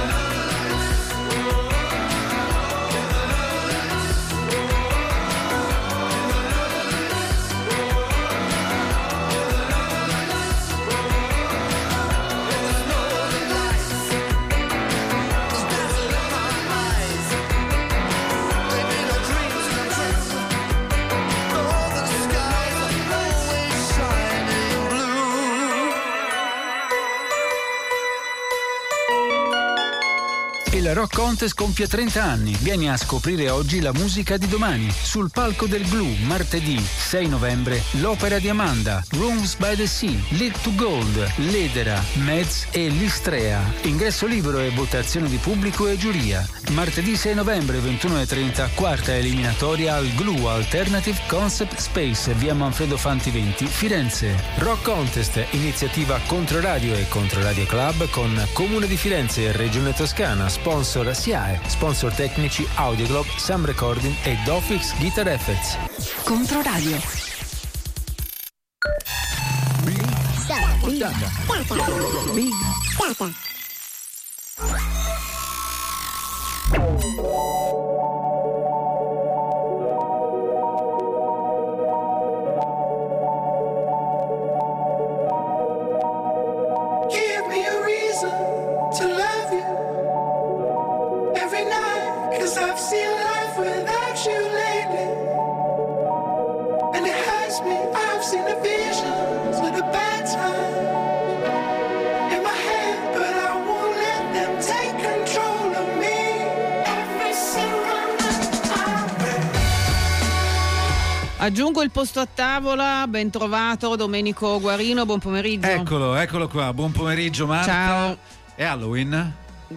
I: Il Rock Contest compie 30 anni. Vieni a scoprire oggi la musica di domani. Sul palco del Glue, martedì 6 novembre, l'opera di Amanda, Rooms by the Sea, Lead to Gold, Ledera, Meds e Listrea. Ingresso libero e votazione di pubblico e giuria. Martedì 6 novembre, 21:30, quarta eliminatoria al Glue Alternative Concept Space, via Manfredo Fanti 20, Firenze.
K: Rock Contest, iniziativa Controradio e Controradio Club con Comune di Firenze e Regione Toscana, sponsor SIAE, sponsor tecnici Audioglobe, Sam Recording e Dofix Guitar Effects.
J: Controradio.
E: Big Data.
C: Give me a reason to love you every night, 'cause I've seen life without you lately, and it hurts me. I've seen the visions of the bad times in my head, but I won't let them take control of me. Every single night I pray.
B: Aggiungo il posto a tavola, ben trovato Domenico Guarino, buon pomeriggio.
L: Eccolo qua, buon pomeriggio Marta.
B: Ciao.
L: È Halloween?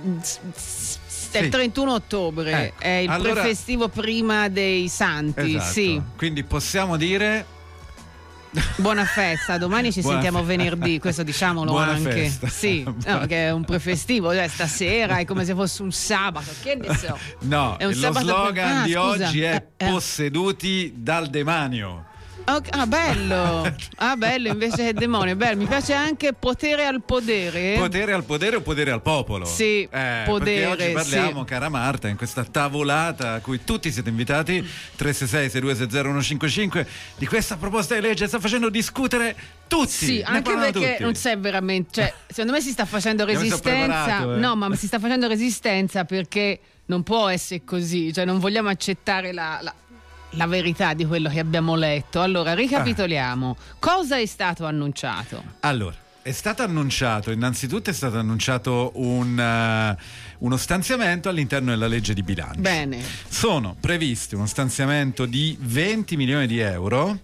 B: È il 31 ottobre, è il
L: allora,
B: prefestivo prima dei Santi,
L: esatto.
B: sì.
L: Quindi possiamo dire
B: buona festa, domani ci
L: Buona
B: sentiamo venerdì, questo diciamolo
L: buona
B: anche.
L: festa.
B: Sì, no, che è un prefestivo, cioè stasera è come se fosse un sabato, che ne so.
L: No,
B: È un
L: lo
B: sabato
L: slogan di
B: scusa.
L: oggi è posseduti dal demanio.
B: Bello, bello invece che demonio, bello. Mi piace anche potere al podere.
L: Potere al podere o podere al popolo?
B: Sì, podere,
L: perché oggi parliamo,
B: sì.
L: cara Marta, in questa tavolata a cui tutti siete invitati, 366-6260-155, di questa proposta di legge sta facendo discutere tutti.
B: Sì,
L: ne
B: anche
L: parlano
B: perché
L: tutti.
B: non c'è veramente, cioè, secondo me si sta facendo
L: Io mi sono
B: resistenza.
L: preparato,
B: No, ma si sta facendo resistenza perché non può essere così, cioè non vogliamo accettare la verità di quello che abbiamo letto. Allora, ricapitoliamo. Cosa è stato annunciato?
L: Allora, è stato annunciato, innanzitutto è stato annunciato uno stanziamento all'interno della legge di bilancio.
B: Bene.
L: Sono previsti uno stanziamento di 20 milioni di euro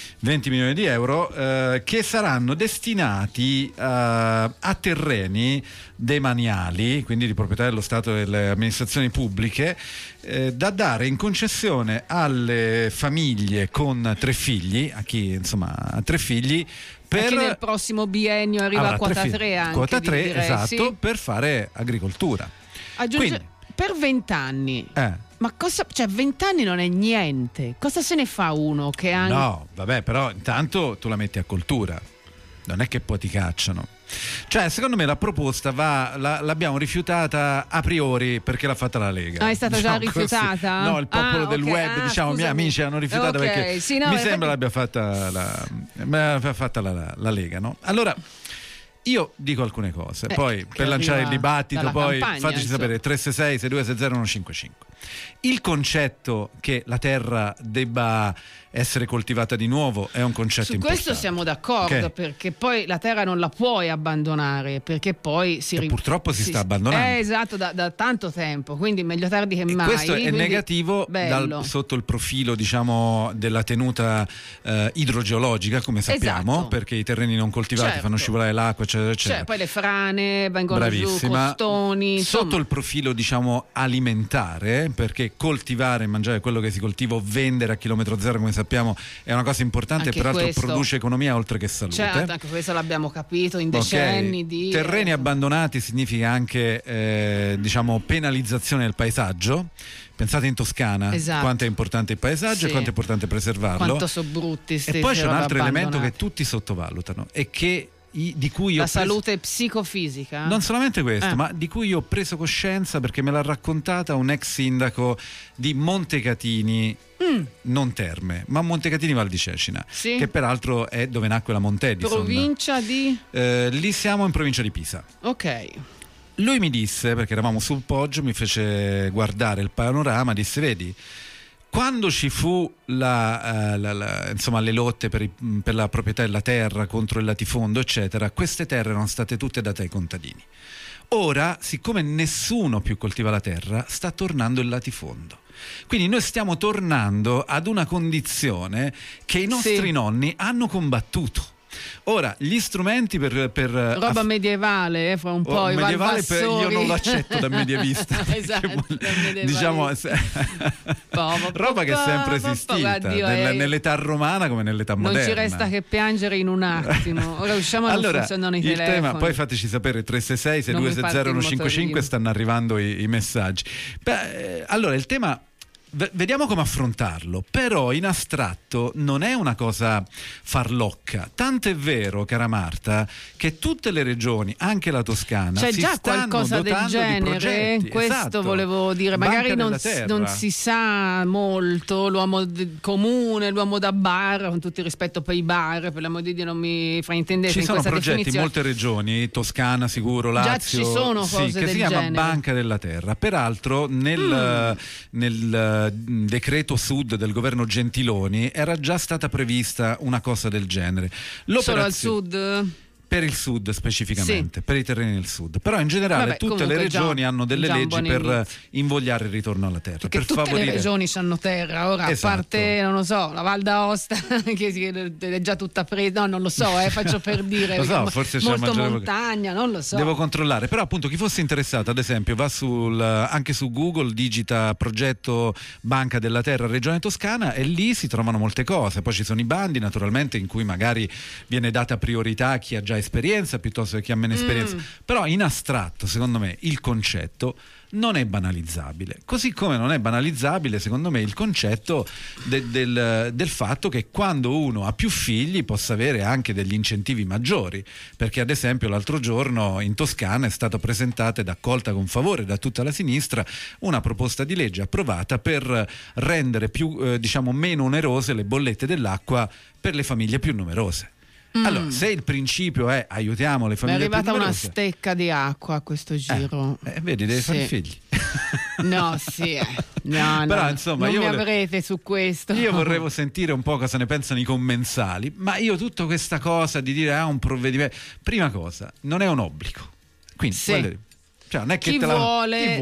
L: che saranno destinati a terreni demaniali, quindi di proprietà dello Stato e delle amministrazioni pubbliche, da dare in concessione alle famiglie con 3 figli, a chi insomma ha 3 figli, per
B: Chi nel prossimo biennio arriva a quota 3 anche.
L: Quota 3,
B: direi,
L: esatto,
B: sì.
L: per fare agricoltura.
B: Quindi, per 20 anni. Ma cosa, cioè 20 anni non è niente. Cosa se ne fa uno che ha...
L: No, vabbè, però intanto tu la metti a coltura. Non è che poi ti cacciano. Cioè, secondo me la proposta l'abbiamo rifiutata a priori perché l'ha fatta la Lega.
B: È stata già rifiutata?
L: No, il popolo del web, diciamo, i miei amici hanno rifiutato perché
B: sì, no,
L: mi sembra l'abbia fatta la Lega, no? Allora, io dico alcune cose, poi per lanciare il dibattito, poi
B: campagna,
L: fateci
B: insomma.
L: sapere 366-6260-155. Il concetto che la terra debba essere coltivata di nuovo è un concetto
B: su
L: importante.
B: questo siamo d'accordo, perché poi la terra non la puoi abbandonare, perché poi
L: purtroppo si sta abbandonando.
B: Esatto, da tanto tempo, quindi meglio tardi che mai.
L: Questo è negativo sotto il profilo, diciamo, della tenuta idrogeologica, come sappiamo,
B: esatto,
L: perché i terreni non coltivati fanno scivolare l'acqua, eccetera, eccetera.
B: Poi le frane vengono giù, costoni.
L: Sotto il profilo, diciamo, alimentare, perché coltivare e mangiare quello che si coltiva o vendere a chilometro zero, come sappiamo, è una cosa importante,
B: anche
L: peraltro
B: questo
L: produce economia oltre che salute.
B: Certo, anche questo l'abbiamo capito in decenni di
L: terreni abbandonati significa anche diciamo penalizzazione del paesaggio. Pensate in Toscana,
B: esatto,
L: quanto è importante il paesaggio e quanto è importante preservarlo.
B: Quanto sono brutti.
L: E poi c'è un altro elemento che tutti sottovalutano e che di cui
B: la salute psicofisica.
L: Non solamente questo, ma di cui io ho preso coscienza perché me l'ha raccontata un ex sindaco di Montecatini, non Terme, ma Montecatini Val di Cecina, che peraltro è dove nacque la Montedison.
B: Provincia di?
L: Lì siamo in provincia di Pisa.
B: Ok.
L: Lui mi disse, perché eravamo sul poggio, mi fece guardare il panorama, disse: vedi, quando ci fu insomma, le lotte per la proprietà della terra contro il latifondo, eccetera, queste terre erano state tutte date ai contadini. Ora, siccome nessuno più coltiva la terra, sta tornando il latifondo. Quindi noi stiamo tornando ad una condizione che i nostri nonni hanno combattuto. Ora, gli strumenti per
B: roba medievale, fra un po' i
L: medievale io non lo accetto da medievista.
B: Esatto,
L: diciamo roba che è sempre esistita nell'età romana come nell'età moderna.
B: Non ci resta che piangere in un attimo. Ora usciamo, non funzionano i telefoni.
L: Tema, poi fateci sapere 366 6260 155, stanno arrivando i messaggi. Allora, il tema, vediamo come affrontarlo, però in astratto non è una cosa farlocca, tant'è vero, cara Marta, che tutte le regioni, anche la Toscana,
B: c'è
L: si
B: già
L: stanno
B: qualcosa del genere,
L: di progetti.
B: questo
L: esatto.
B: Volevo dire, magari non si sa molto, l'uomo comune, l'uomo da bar, con tutto il rispetto per i bar, per l'amor di Dio non mi fraintendete.
L: Ci sono progetti
B: definizione.
L: in molte regioni, Toscana sicuro, Lazio,
B: già ci sono cose
L: che
B: del
L: si chiama
B: genere.
L: Banca della Terra. Peraltro nel decreto Sud del governo Gentiloni era già stata prevista una cosa del genere.
B: Solo al Sud?
L: Per il Sud specificamente, per i terreni del Sud. Però in generale tutte le regioni hanno delle leggi per invogliare il ritorno alla terra.
B: Perché
L: per
B: tutte
L: favorire...
B: le regioni hanno terra, ora a parte, non lo so, la Val d'Aosta che è già tutta presa, no, non lo so, faccio per dire,
L: lo so, forse
B: molto montagna, non lo so.
L: Devo controllare, però appunto chi fosse interessato, ad esempio, va anche su Google, digita progetto Banca della Terra Regione Toscana e lì si trovano molte cose. Poi ci sono i bandi, naturalmente, in cui magari viene data priorità a chi ha già esperienza piuttosto che chi ha meno esperienza, però in astratto secondo me il concetto non è banalizzabile, così come non è banalizzabile secondo me il concetto del fatto che quando uno ha più figli possa avere anche degli incentivi maggiori, perché ad esempio l'altro giorno in Toscana è stata presentata ed accolta con favore da tutta la sinistra una proposta di legge approvata per rendere più meno onerose le bollette dell'acqua per le famiglie più numerose. Allora, se il principio è aiutiamo le famiglie più numerose,
B: è arrivata una stecca di acqua a questo giro.
L: Vedi, devi fare i figli.
B: No, sì. No,
L: però insomma,
B: non mi avrete su questo.
L: Io vorrei sentire un po' cosa ne pensano i commensali, ma io tutta questa cosa di dire un provvedimento, prima cosa, non è un obbligo. Quindi cioè, non è che
B: chi vuole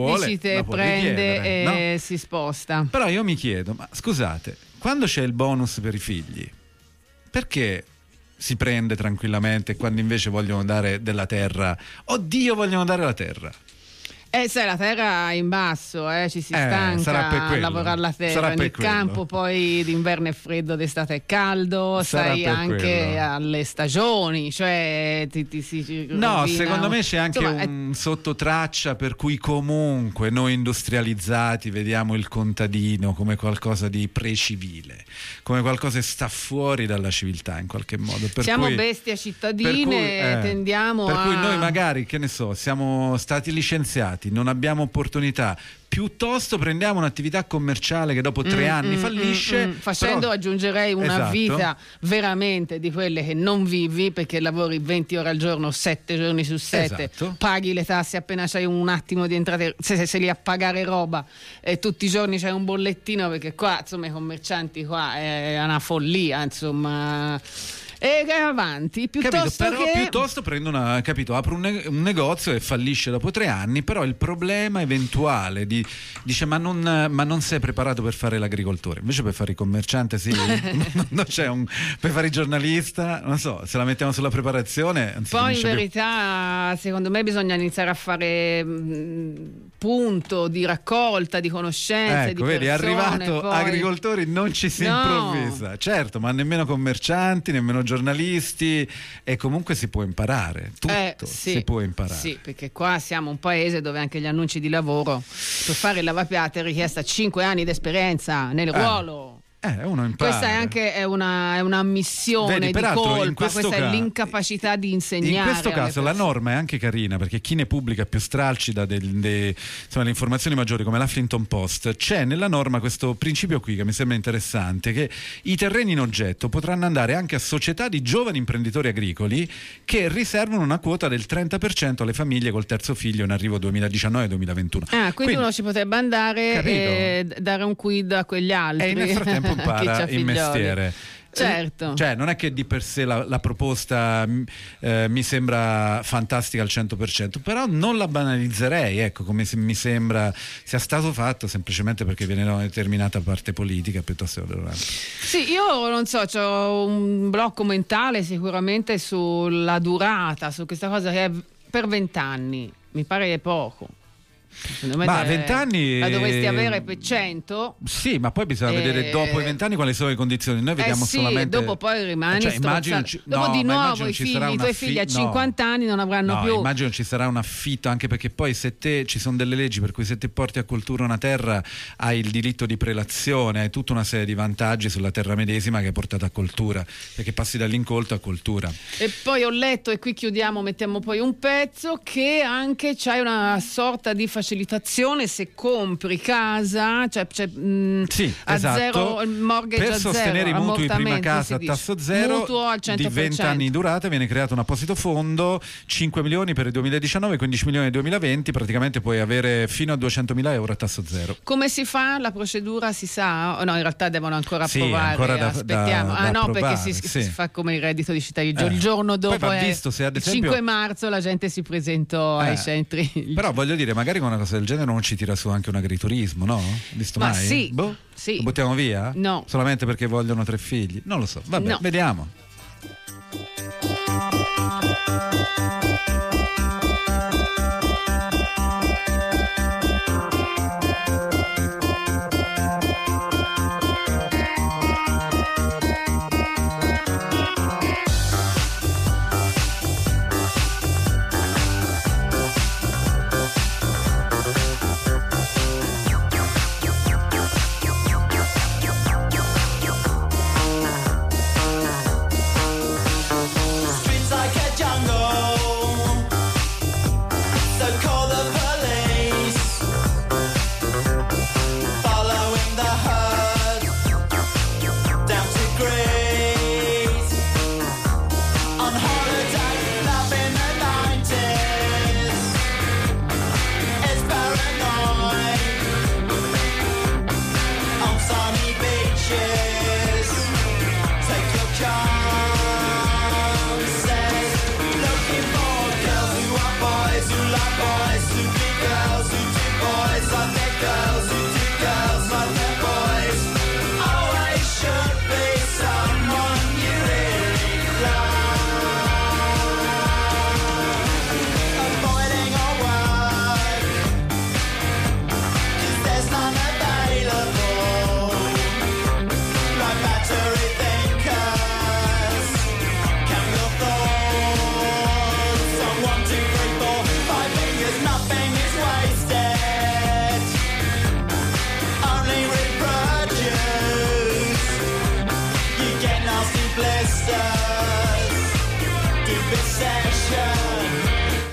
B: prende e si sposta.
L: Però io mi chiedo, ma scusate, quando c'è il bonus per i figli, perché si prende tranquillamente quando invece vogliono dare della terra? Oddio, vogliono dare la terra.
B: Sai, la terra in basso, ci si stanca a lavorare la terra nel campo, poi d'inverno è freddo, d'estate è caldo, sai anche alle stagioni, cioè si rovina.
L: Secondo me c'è anche un sottotraccia per cui comunque noi industrializzati vediamo il contadino come qualcosa di precivile, come qualcosa che sta fuori dalla civiltà in qualche modo.
B: Siamo bestie cittadine, tendiamo
L: per cui noi magari, che ne so, siamo stati licenziati, avanti, non abbiamo opportunità, piuttosto prendiamo un'attività commerciale che dopo 3 anni fallisce.
B: Facendo, però, aggiungerei una vita veramente di quelle che non vivi, perché lavori 20 ore al giorno, 7 giorni su 7, paghi le tasse appena c'hai un attimo di entrate, se lì a pagare roba, tutti i giorni c'è un bollettino, perché qua insomma i commercianti qua è una follia, insomma. E avanti, piuttosto prendo apro un negozio e fallisce dopo 3 anni, però il problema eventuale dice ma non sei preparato per fare l'agricoltore, invece per fare il commerciante sì. Non c'è per fare il giornalista, non so, se la mettiamo sulla preparazione poi in verità secondo me bisogna iniziare a fare punto di raccolta di conoscenze, di persone.
L: Vedi, è arrivato poi... agricoltori non ci si improvvisa, certo, ma nemmeno commercianti, nemmeno giornalisti, e comunque si può imparare tutto, si può imparare.
B: Sì, perché qua siamo un paese dove anche gli annunci di lavoro, per fare il lavapiatti è richiesta 5 anni di esperienza nel ruolo.
L: Uno impara.
B: Questa è anche una missione di colpa, questa è l'incapacità di insegnare.
L: In questo caso la norma è anche carina, perché chi ne pubblica più stralci le informazioni maggiori, come l'Huffington Post, c'è nella norma questo principio qui che mi sembra interessante, che i terreni in oggetto potranno andare anche a società di giovani imprenditori agricoli che riservano una quota del 30% alle famiglie col terzo figlio in arrivo 2019-2021.
B: Quindi uno ci potrebbe andare e dare un quid a quegli altri.
L: E nel frattempo impara il mestiere.
B: Certo.
L: Cioè non è che di per sé la proposta mi sembra fantastica al 100%, però non la banalizzerei, ecco, come se mi sembra sia stato fatto semplicemente perché viene da una determinata parte politica piuttosto che da un'altra.
B: Sì, io non so, c'ho un blocco mentale sicuramente sulla durata, su questa cosa che è per 20 anni, mi pare poco.
L: Ma 20 anni
B: la dovresti avere per 100.
L: Sì, ma poi bisogna vedere dopo i 20 anni quali sono le condizioni. Noi vediamo solamente.
B: Dopo poi rimani dopo di nuovo i tuoi figli a 50 anni non avranno più.
L: Immagino ci sarà un affitto, anche perché poi ci sono delle leggi per cui se te porti a cultura una terra hai il diritto di prelazione, hai tutta una serie di vantaggi sulla terra medesima che è portata a coltura, perché passi dall'incolto a coltura.
B: E poi ho letto, e qui chiudiamo, mettiamo poi un pezzo, che anche c'hai una sorta di facilitazione se compri casa, cioè a zero il mortgage,
L: per
B: a zero,
L: sostenere i mutui prima casa a tasso zero,
B: mutuo al 100%.
L: Di 20 anni di durata viene creato un apposito fondo, 5 milioni per il 2019, 15 milioni nel 2020, praticamente puoi avere fino a 200.000 euro a tasso zero.
B: Come si fa? La procedura si sa? No, in realtà devono ancora approvare,
L: ancora
B: aspettiamo. Perché si fa come il reddito di cittadinanza, il giorno dopo
L: visto, se ad esempio,
B: il 5 marzo la gente si presentò ai centri.
L: Però voglio dire, magari con una cosa del genere non ci tira su anche un agriturismo, no? Visto
B: ma
L: mai?
B: Sì,
L: Lo buttiamo via?
B: No.
L: Solamente perché vogliono 3 figli? Non lo so, vabbè, vediamo.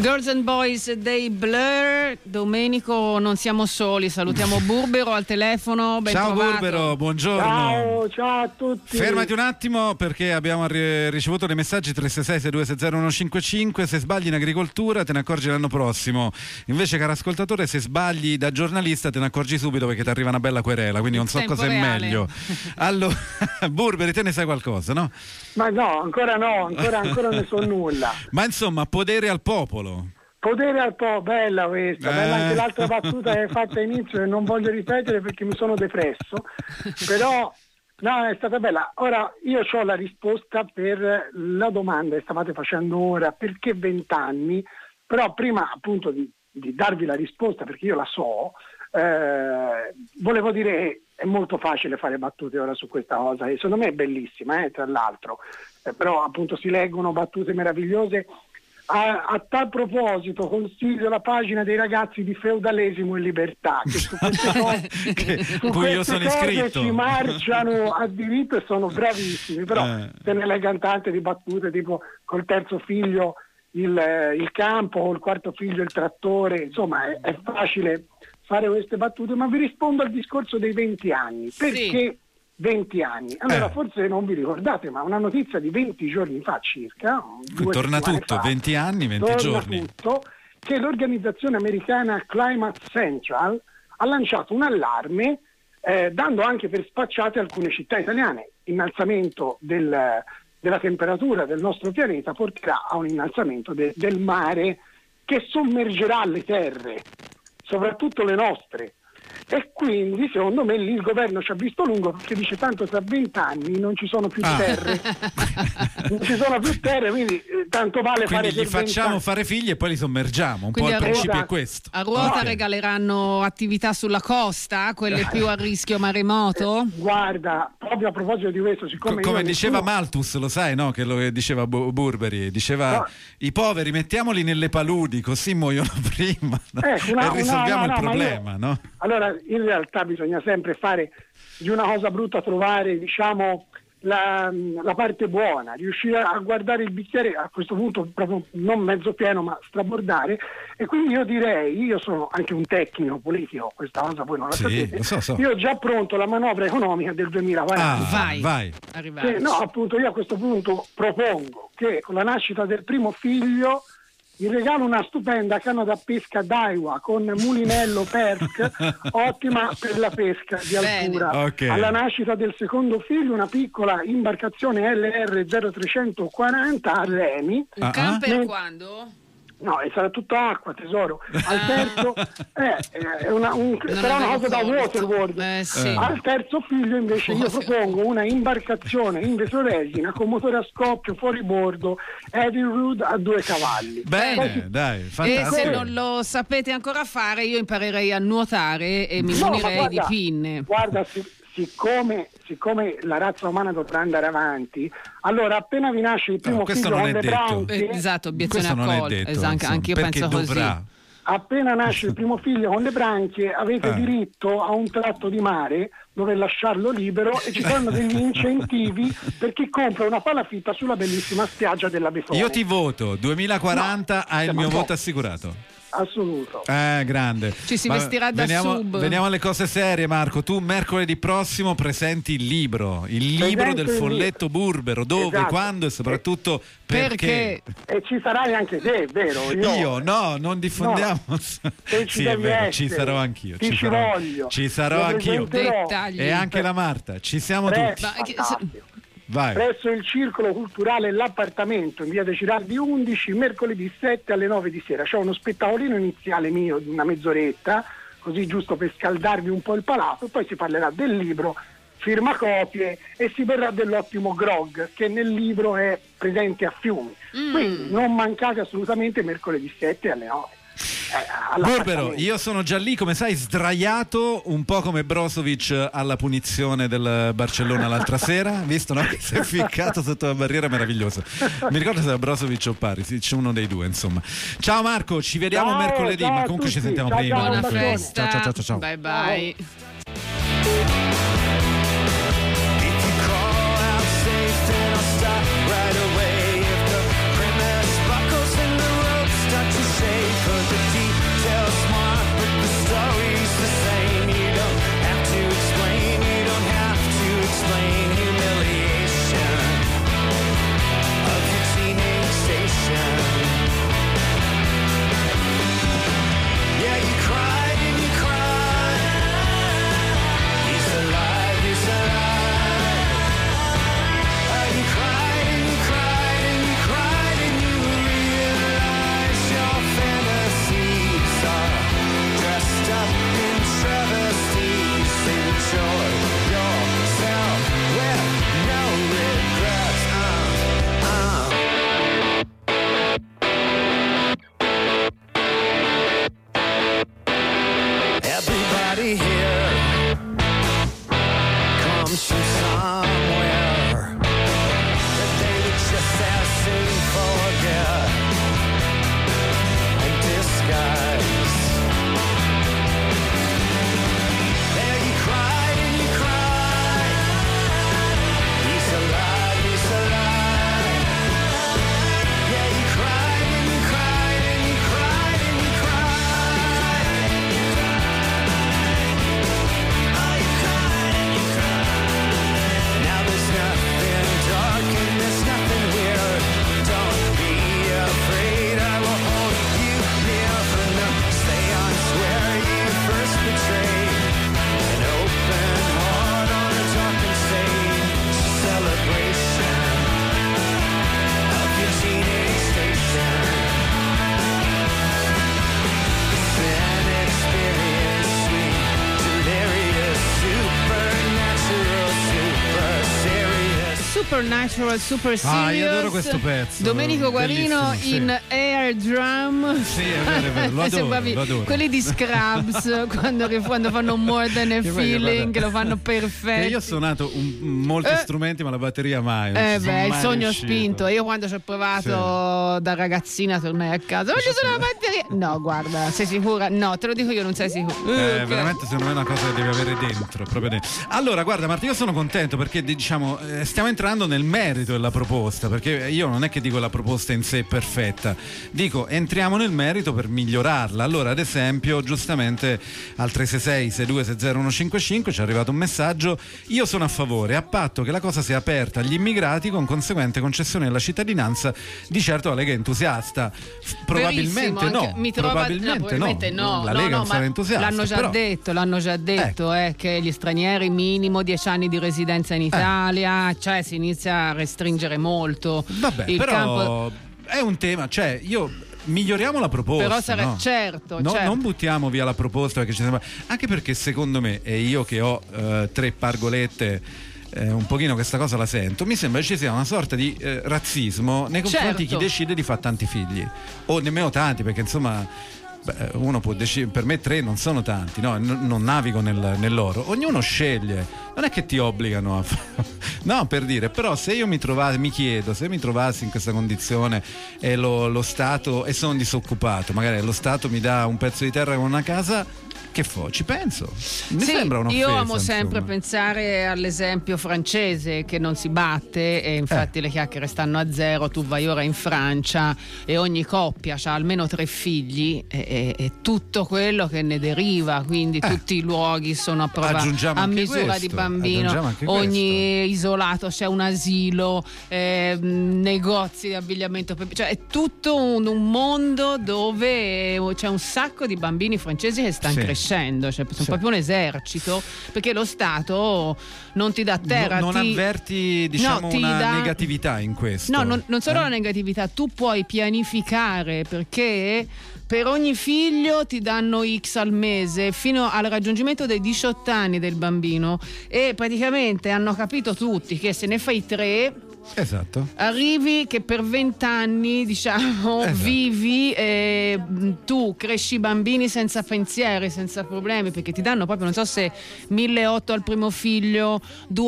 B: Girls and Boys dei Blur. Domenico, non siamo soli, salutiamo Burbero al telefono. Ben
L: ciao
B: trovato.
L: Burbero, buongiorno.
M: Ciao a tutti.
L: Fermati un attimo perché abbiamo ricevuto dei messaggi 366-6260-155. Se sbagli in agricoltura te ne accorgi l'anno prossimo, invece caro ascoltatore se sbagli da giornalista te ne accorgi subito perché ti arriva una bella querela, quindi non so cosa è meglio. Allora Burberi, te ne sai qualcosa, no?
M: Ma no, ancora ne so nulla.
L: Ma insomma, potere al popolo.
M: Potere al popolo, bella questa, bella anche l'altra battuta che hai fatto all'inizio e non voglio ripetere perché mi sono depresso, però no, è stata bella. Ora io ho la risposta per la domanda che stavate facendo ora, perché 20 anni, però prima appunto di darvi la risposta, perché io la so, volevo dire è molto facile fare battute ora su questa cosa e secondo me è bellissima, tra l'altro, però appunto si leggono battute meravigliose. A tal proposito consiglio la pagina dei ragazzi di Feudalesimo e Libertà, che su queste cose,
L: io sono iscritto,
M: ci marciano a diritto e sono bravissimi, però se ne leggono tante di battute tipo col terzo figlio il campo, col quarto figlio il trattore, insomma è facile fare queste battute, ma vi rispondo al discorso dei 20 anni. Perché sì. 20 anni? Allora forse non vi ricordate, ma una notizia di 20 giorni fa circa,
L: torna tutto, 20 anni, 20 giorni. Tutto,
M: che l'organizzazione americana Climate Central ha lanciato un allarme dando anche per spacciate alcune città italiane. Innalzamento della temperatura del nostro pianeta porterà a un innalzamento del mare che sommergerà le terre, soprattutto le nostre. E quindi secondo me lì il governo ci ha visto lungo perché dice tanto tra 20 anni non ci sono più terre, non ci sono più terre, quindi tanto vale
L: quindi
M: fare
L: gli facciamo fare figli e poi li sommergiamo, un quindi po' il principio è questo.
B: A ruota regaleranno attività sulla costa, quelle più a rischio maremoto?
M: Guarda, proprio a proposito di questo, siccome
L: come diceva Malthus, lo sai, no? Che lo diceva Burberi, diceva i poveri mettiamoli nelle paludi così muoiono prima, no? E risolviamo il problema, no?
M: Allora, in realtà bisogna sempre fare di una cosa brutta trovare, diciamo, la parte buona, riuscire a guardare il bicchiere a questo punto proprio non mezzo pieno ma strabordare, e quindi io sono anche un tecnico politico, questa cosa voi non la sapete,
L: so.
M: Io ho già pronto la manovra economica del 2040.
L: Vai.
M: No, appunto io a questo punto propongo che con la nascita del primo figlio gli regalo una stupenda canna da pesca Daiwa con mulinello Perk, ottima per la pesca di altura.
L: Okay.
M: Alla nascita del secondo figlio una piccola imbarcazione LR 0340 a remi.
B: Un camper quando?
M: No, sarà tutto acqua, tesoro. Al terzo sarà una cosa da waterworld.
B: Sì.
M: Al terzo figlio invece io propongo una imbarcazione in vetroresina con motore a scoppio fuori bordo, Evinrude a 2 cavalli.
L: Bene, dai, fantastico.
B: E se non lo sapete ancora fare, io imparerei a nuotare e mi munirei di pinne.
M: Guarda, siccome la razza umana dovrà andare avanti, allora appena vi nasce il primo figlio con le branchie,
B: esatto, obiezione accolta, anche io penso
L: così.
M: Appena nasce il primo figlio con le branchie avete diritto a un tratto di mare dove lasciarlo libero e ci saranno degli incentivi per chi compra una palafitta sulla bellissima spiaggia della Befone.
L: Io ti voto 2040, hai il mio voto assicurato.
M: Assoluto.
L: Grande.
B: Ci si vestirà da sub.
L: Veniamo alle cose serie, Marco. Tu mercoledì prossimo presenti il libro del folletto Burbero. Dove,
M: esatto.
L: Quando e soprattutto perché?
M: E ci sarai anche te, vero?
L: Io no, non diffondiamo.
M: No.
L: Sì, è vero, ci sarò anch'io. Ci sarò anch'io.
B: Dettagli.
L: E anche la Marta. Ci siamo tutti. Vai.
M: Presso il Circolo Culturale L'Appartamento in via dei Girardi 11, mercoledì 7 alle 9 di sera. C'è uno spettacolino iniziale mio di una mezz'oretta, così giusto per scaldarvi un po' il palato, e poi si parlerà del libro, firmacopie e si berrà dell'ottimo grog che nel libro è presente a fiumi. Quindi non mancate assolutamente mercoledì 7 alle 9.
L: Burbero, io sono già lì, come sai, sdraiato un po' come Brozovic alla punizione del Barcellona l'altra sera, visto, no? Che si è ficcato sotto la barriera, meraviglioso. Mi ricordo se era Brozovic o Parisic, uno dei due, insomma. Ciao Marco, ci vediamo mercoledì, ma comunque ci sentiamo prima.
B: Buona festa.
L: Ciao.
B: Bye bye.
C: Right away if the premise buckles and the ropes start to
B: Supernatural Super Serious.
L: Io adoro questo pezzo.
B: Domenico Guarino in Air Drum.
L: Sì, è vero, lo adoro.
B: Quelli di Scrubs quando fanno More Than a Feeling, che lo fanno perfetto.
L: Io ho suonato molti strumenti, ma la batteria mai.
B: Il sogno spinto. Io quando ci ho provato da ragazzina tornai a casa. Voglio solo la batteria. No, guarda, sei sicura? No, te lo dico io, non sei sicuro. Okay.
L: Veramente secondo me è una cosa che devi avere dentro, proprio dentro. Allora, guarda Marti, io sono contento perché diciamo stiamo entrando nel merito della proposta, perché io non è che dico la proposta in sé è perfetta, dico entriamo nel merito per migliorarla. Allora, ad esempio, giustamente al 366-6260-155 ci è arrivato un messaggio: io sono a favore, a patto che la cosa sia aperta agli immigrati con conseguente concessione della cittadinanza. Di certo la Lega è entusiasta. Probabilmente no.
B: Probabilmente no.
L: La Lega non sarà entusiasta.
B: L'hanno già detto che gli stranieri minimo 10 anni di residenza in Italia, cioè si inizia a restringere molto.
L: Vabbè,
B: il
L: però
B: campo...
L: è un tema, cioè miglioriamo la proposta,
B: però certo.
L: Non buttiamo via la proposta perché ci sembra, anche perché secondo me, e io che ho 3 pargolette, un pochino questa cosa la sento, mi sembra ci sia una sorta di razzismo nei confronti di chi decide di fare tanti figli, o nemmeno tanti, perché insomma uno può decidere. Per me 3 non sono tanti, no? Non navigo nell'oro, ognuno sceglie, non è che ti obbligano a no, per dire, però se io mi chiedo, se mi trovassi in questa condizione e lo Stato, e sono disoccupato, magari lo Stato mi dà un pezzo di terra con una casa, che ci penso, mi sembra un'offesa.
B: Io amo sempre pensare all'esempio francese che non si batte, e infatti le chiacchiere stanno a zero. Tu vai ora in Francia e ogni coppia ha almeno 3 figli e tutto quello che ne deriva, quindi tutti i luoghi sono a misura di bambino, ogni isolato c'è un asilo, negozi di abbigliamento, cioè è tutto un mondo dove c'è un sacco di bambini francesi che stanno crescendo, cioè sono proprio un esercito, perché lo Stato non ti dà terra,
L: non avverti una negatività in questo.
B: No, non solo la negatività, tu puoi pianificare, perché per ogni figlio ti danno X al mese fino al raggiungimento dei 18 anni del bambino, e praticamente hanno capito tutti che se ne fai 3 arrivi che per 20 anni vivi, tu cresci i bambini senza pensieri, senza problemi, perché ti danno proprio, non so se 1.800 al primo figlio,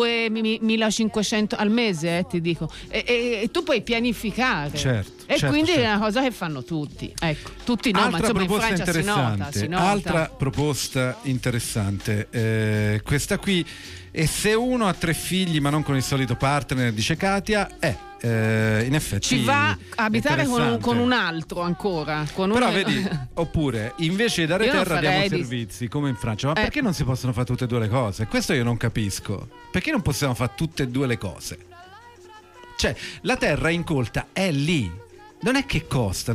B: 2.500 al mese, ti dico, e tu puoi pianificare, quindi è una cosa che fanno tutti, tutti no, ma insomma in Francia si nota.
L: Altra proposta interessante, questa qui: e se uno ha 3 figli ma non con il solito partner, dice Katia, in effetti
B: ci va a abitare con un altro ancora,
L: però vedi, oppure invece di dare terra diamo servizi come in Francia. Ma perché non si possono fare tutte e 2 le cose? Questo io non capisco. Perché non possiamo fare tutte e 2 le cose? Cioè, la terra incolta è lì, non è che costa,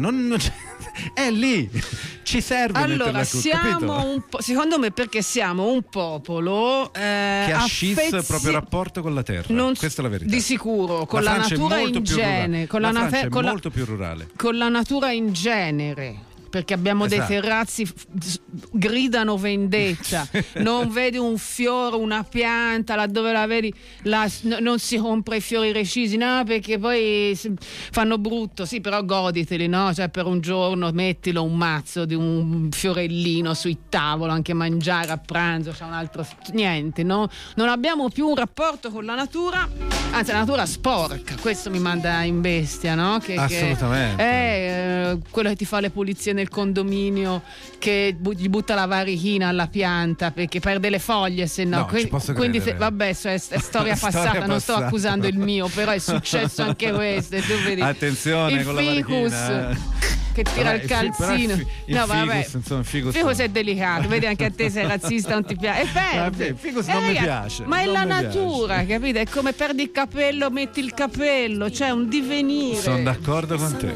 L: è lì, ci serve.
B: Allora siamo secondo me, perché siamo un popolo che
L: ha scisso il proprio rapporto con la terra, questa è la verità.
B: Di sicuro, con la natura in genere,
L: molto più rurale,
B: con la natura in genere, perché abbiamo dei terrazzi, gridano vendetta, non vedi un fiore, una pianta, laddove la vedi non si compra i fiori recisi, no, perché poi fanno brutto, sì, però goditeli, no? Cioè per un giorno mettilo un mazzo di un fiorellino sui tavoli, anche mangiare a pranzo, c'è un altro niente, no? Non abbiamo più un rapporto con la natura, anzi la natura sporca, questo mi manda in bestia, no?
L: Assolutamente.
B: Quello che ti fa le pulizie nel condominio, che gli butta la varichina alla pianta perché perde le foglie, se no. Quindi vabbè, è storia passata, non sto accusando il mio, però è successo anche questo. E tu vedi
L: attenzione con la varichina
B: che tira il calzino.
L: Il
B: ficus è delicato, vedi, anche a te sei razzista, non ti piace, e perde.
L: Il ficus non mi piace,
B: ma è la natura, capito? È come perdi il capello, metti il capello, c'è un divenire.
L: Sono d'accordo con te.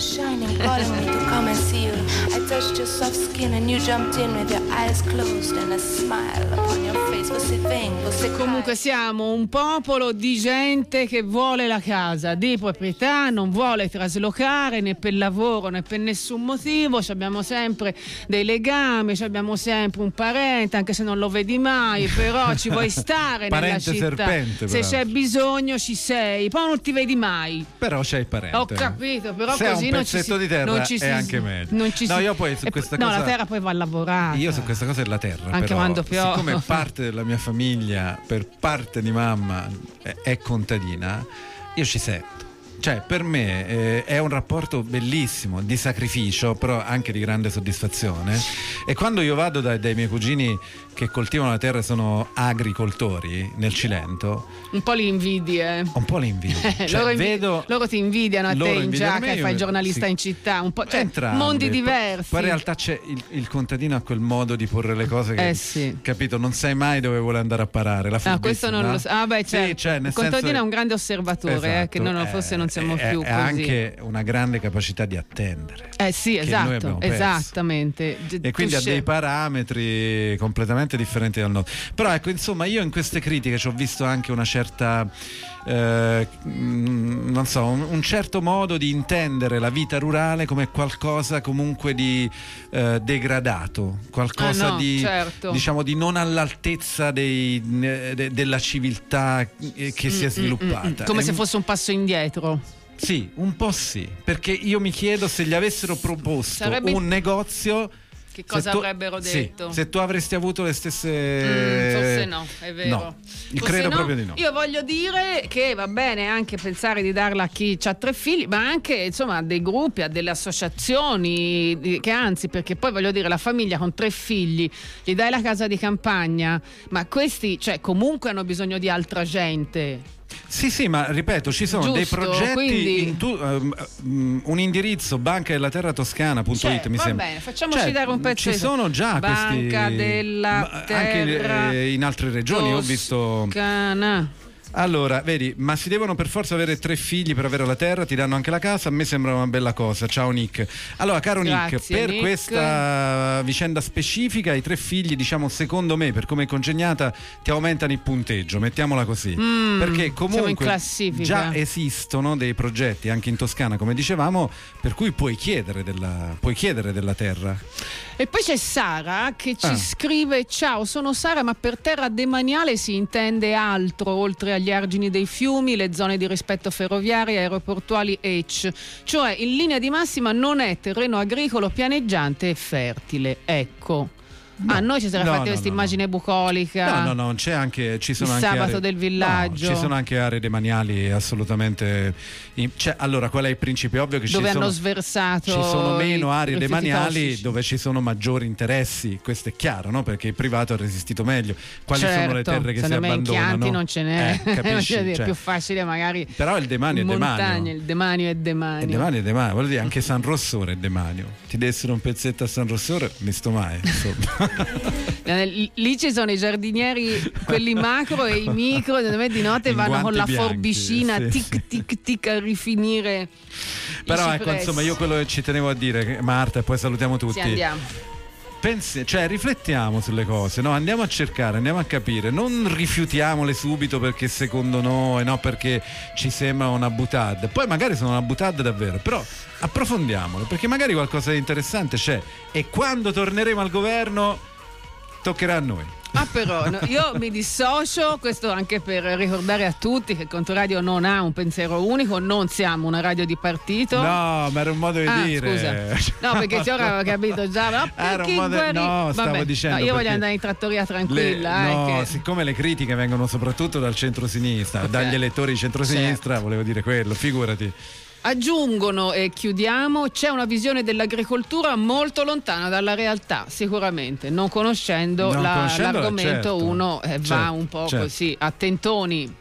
N: Touched your soft skin and you jumped in with your eyes closed and a smile upon your face.
B: Comunque siamo un popolo di gente che vuole la casa di proprietà, non vuole traslocare né per lavoro né per nessun nessun motivo, abbiamo sempre dei legami, abbiamo sempre un parente, anche se non lo vedi mai, però ci vuoi stare nella città.
L: Serpente,
B: se c'è bisogno ci sei, poi non ti vedi mai.
L: Però c'è il parente.
B: Ho capito, però
L: se
B: così
L: un pezzetto di terra è anche meglio.
B: Io
L: poi su questa cosa,
B: la terra poi va a lavorare.
L: Io su questa cosa della terra,
B: anche
L: però,
B: quando piove.
L: Siccome parte della mia famiglia, per parte di mamma, è contadina, io ci sento. Cioè, per me è un rapporto bellissimo, di sacrificio, però anche di grande soddisfazione. E quando io vado dai miei cugini che coltivano la terra e sono agricoltori nel Cilento,
B: un po' li invidi,
L: un po' li invidi. Cioè,
B: loro ti invidiano a te in giacca e fai il giornalista in città, un po', cioè,
L: entrambi,
B: mondi diversi.
L: Poi in realtà c'è il contadino, ha quel modo di porre le cose che,
B: sì.
L: Capito, non sai mai dove vuole andare a parare.
B: Questo non lo so. Beh, certo.
L: Sì, cioè,
B: il contadino è un grande osservatore,
L: esatto,
B: che forse non siamo più così.
L: Ha anche una grande capacità di attendere.
B: Sì, esatto, esattamente.
L: E quindi ha dei parametri completamente differenti dal nostro. Però ecco, insomma, io in queste critiche ci ho visto anche una certa non so, un certo modo di intendere la vita rurale come qualcosa comunque di degradato, qualcosa
B: certo.
L: diciamo di non all'altezza della civiltà che si è sviluppata.
B: Come se fosse un passo indietro.
L: Sì, un po' sì, perché io mi chiedo se gli avessero proposto un negozio,
B: che cosa avrebbero detto?
L: Sì, se tu avresti avuto le stesse...
B: forse no, è vero.
L: No, credo proprio di no.
B: Io voglio dire che va bene anche pensare di darla a chi ha 3 figli, ma anche insomma a dei gruppi, a delle associazioni, che anzi, perché poi voglio dire, la famiglia con 3 figli, gli dai la casa di campagna, ma questi, cioè, comunque hanno bisogno di altra gente.
L: Sì, ma ripeto, ci sono dei progetti,
B: quindi...
L: un indirizzo banca della terra toscana.it, mi sembra.
B: Bene, facciamoci dare un pezzo.
L: Ci sono già
B: Banca della terra
L: anche in altre regioni
B: toscana.
L: Ho visto. Allora, vedi, ma si devono per forza avere 3 figli per avere la terra, ti danno anche la casa, a me sembra una bella cosa. Ciao Nick. Allora, caro
B: Grazie,
L: Nick, per questa vicenda specifica, i 3 figli, diciamo, secondo me, per come è congegnata, ti aumentano il punteggio, mettiamola così. Perché comunque già esistono dei progetti anche in Toscana, come dicevamo, per cui puoi chiedere della terra.
B: E poi c'è Sara che ci scrive: ciao, sono Sara, ma per terra demaniale si intende altro oltre agli argini dei fiumi, le zone di rispetto ferroviarie, aeroportuali cioè in linea di massima non è terreno agricolo pianeggiante e fertile, ecco. No, noi ci sarà fatta questa immagine bucolica.
L: No, c'è anche, ci sono
B: il
L: anche
B: sabato del villaggio.
L: Ci sono anche aree demaniali assolutamente. Allora, qual è il principio? Ovvio che
B: dove hanno sversato.
L: Ci sono meno aree demaniali dove ci sono maggiori interessi, questo è chiaro, no? Perché il privato ha resistito meglio. Quali sono le terre che si abbandonano?
B: Chianti non ce n'è.
L: Capisci?
B: È più facile magari.
L: Però il demanio è demanio.
B: Il demanio è demanio.
L: Il demanio è demanio. Voglio dire, anche San Rossore è demanio. Ti dessero un pezzetto a San Rossore, mi sto mai, insomma.
B: Lì ci sono i giardinieri, quelli macro e i micro, secondo me di notte vanno con la forbicina tic tic tic a rifinire.
L: Però ecco, insomma, io quello che ci tenevo a dire, Marta, e poi salutiamo tutti.
B: Sì, andiamo.
L: Riflettiamo sulle cose, no? Andiamo a cercare, andiamo a capire, non rifiutiamole subito perché secondo noi, no? Perché ci sembra una boutade. Poi magari sono una boutade davvero, però approfondiamole, perché magari qualcosa di interessante c'è e quando torneremo al governo toccherà a noi.
B: Però io mi dissocio, questo anche per ricordare a tutti che Controradio non ha un pensiero unico, non siamo una radio di partito.
L: No, ma era un modo di dire.
B: Scusa. No, perché ora avevo capito già.
L: Era un modo stavo dicendo.
B: No, io voglio andare in trattoria tranquilla.
L: Siccome le critiche vengono soprattutto dal centro-sinistra, dagli elettori di centro-sinistra, volevo dire quello, figurati.
B: Aggiungono, e chiudiamo, c'è una visione dell'agricoltura molto lontana dalla realtà, sicuramente, non conoscendo l'argomento,
L: certo,
B: uno va un po' così, a tentoni.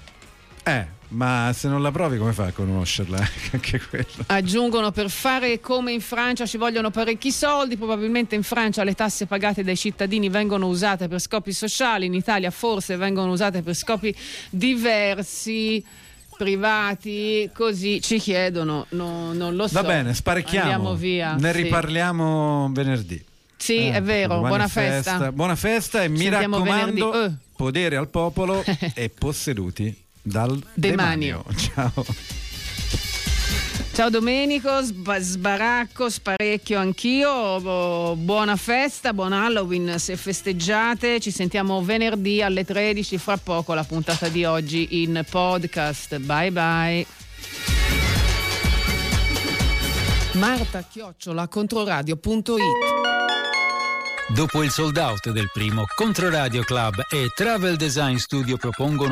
L: Ma se non la provi come fai a conoscerla? Anche quello.
B: Aggiungono, per fare come in Francia ci vogliono parecchi soldi, probabilmente in Francia le tasse pagate dai cittadini vengono usate per scopi sociali, in Italia forse vengono usate per scopi diversi, privati, così ci chiedono, non lo so.
L: Va bene, sparecchiamo, andiamo
B: via.
L: Ne riparliamo venerdì.
B: Sì, è vero, buona festa.
L: Buona festa e mi raccomando, podere al popolo e posseduti dal demanio. Ciao.
B: Ciao Domenico, sbaracco, sparecchio anch'io, buona festa, buon Halloween se festeggiate, ci sentiamo venerdì alle 13, fra poco la puntata di oggi in podcast, bye bye. Marta@controradio.it.
I: Dopo il sold out del primo, Controradio Club e Travel Design Studio propongono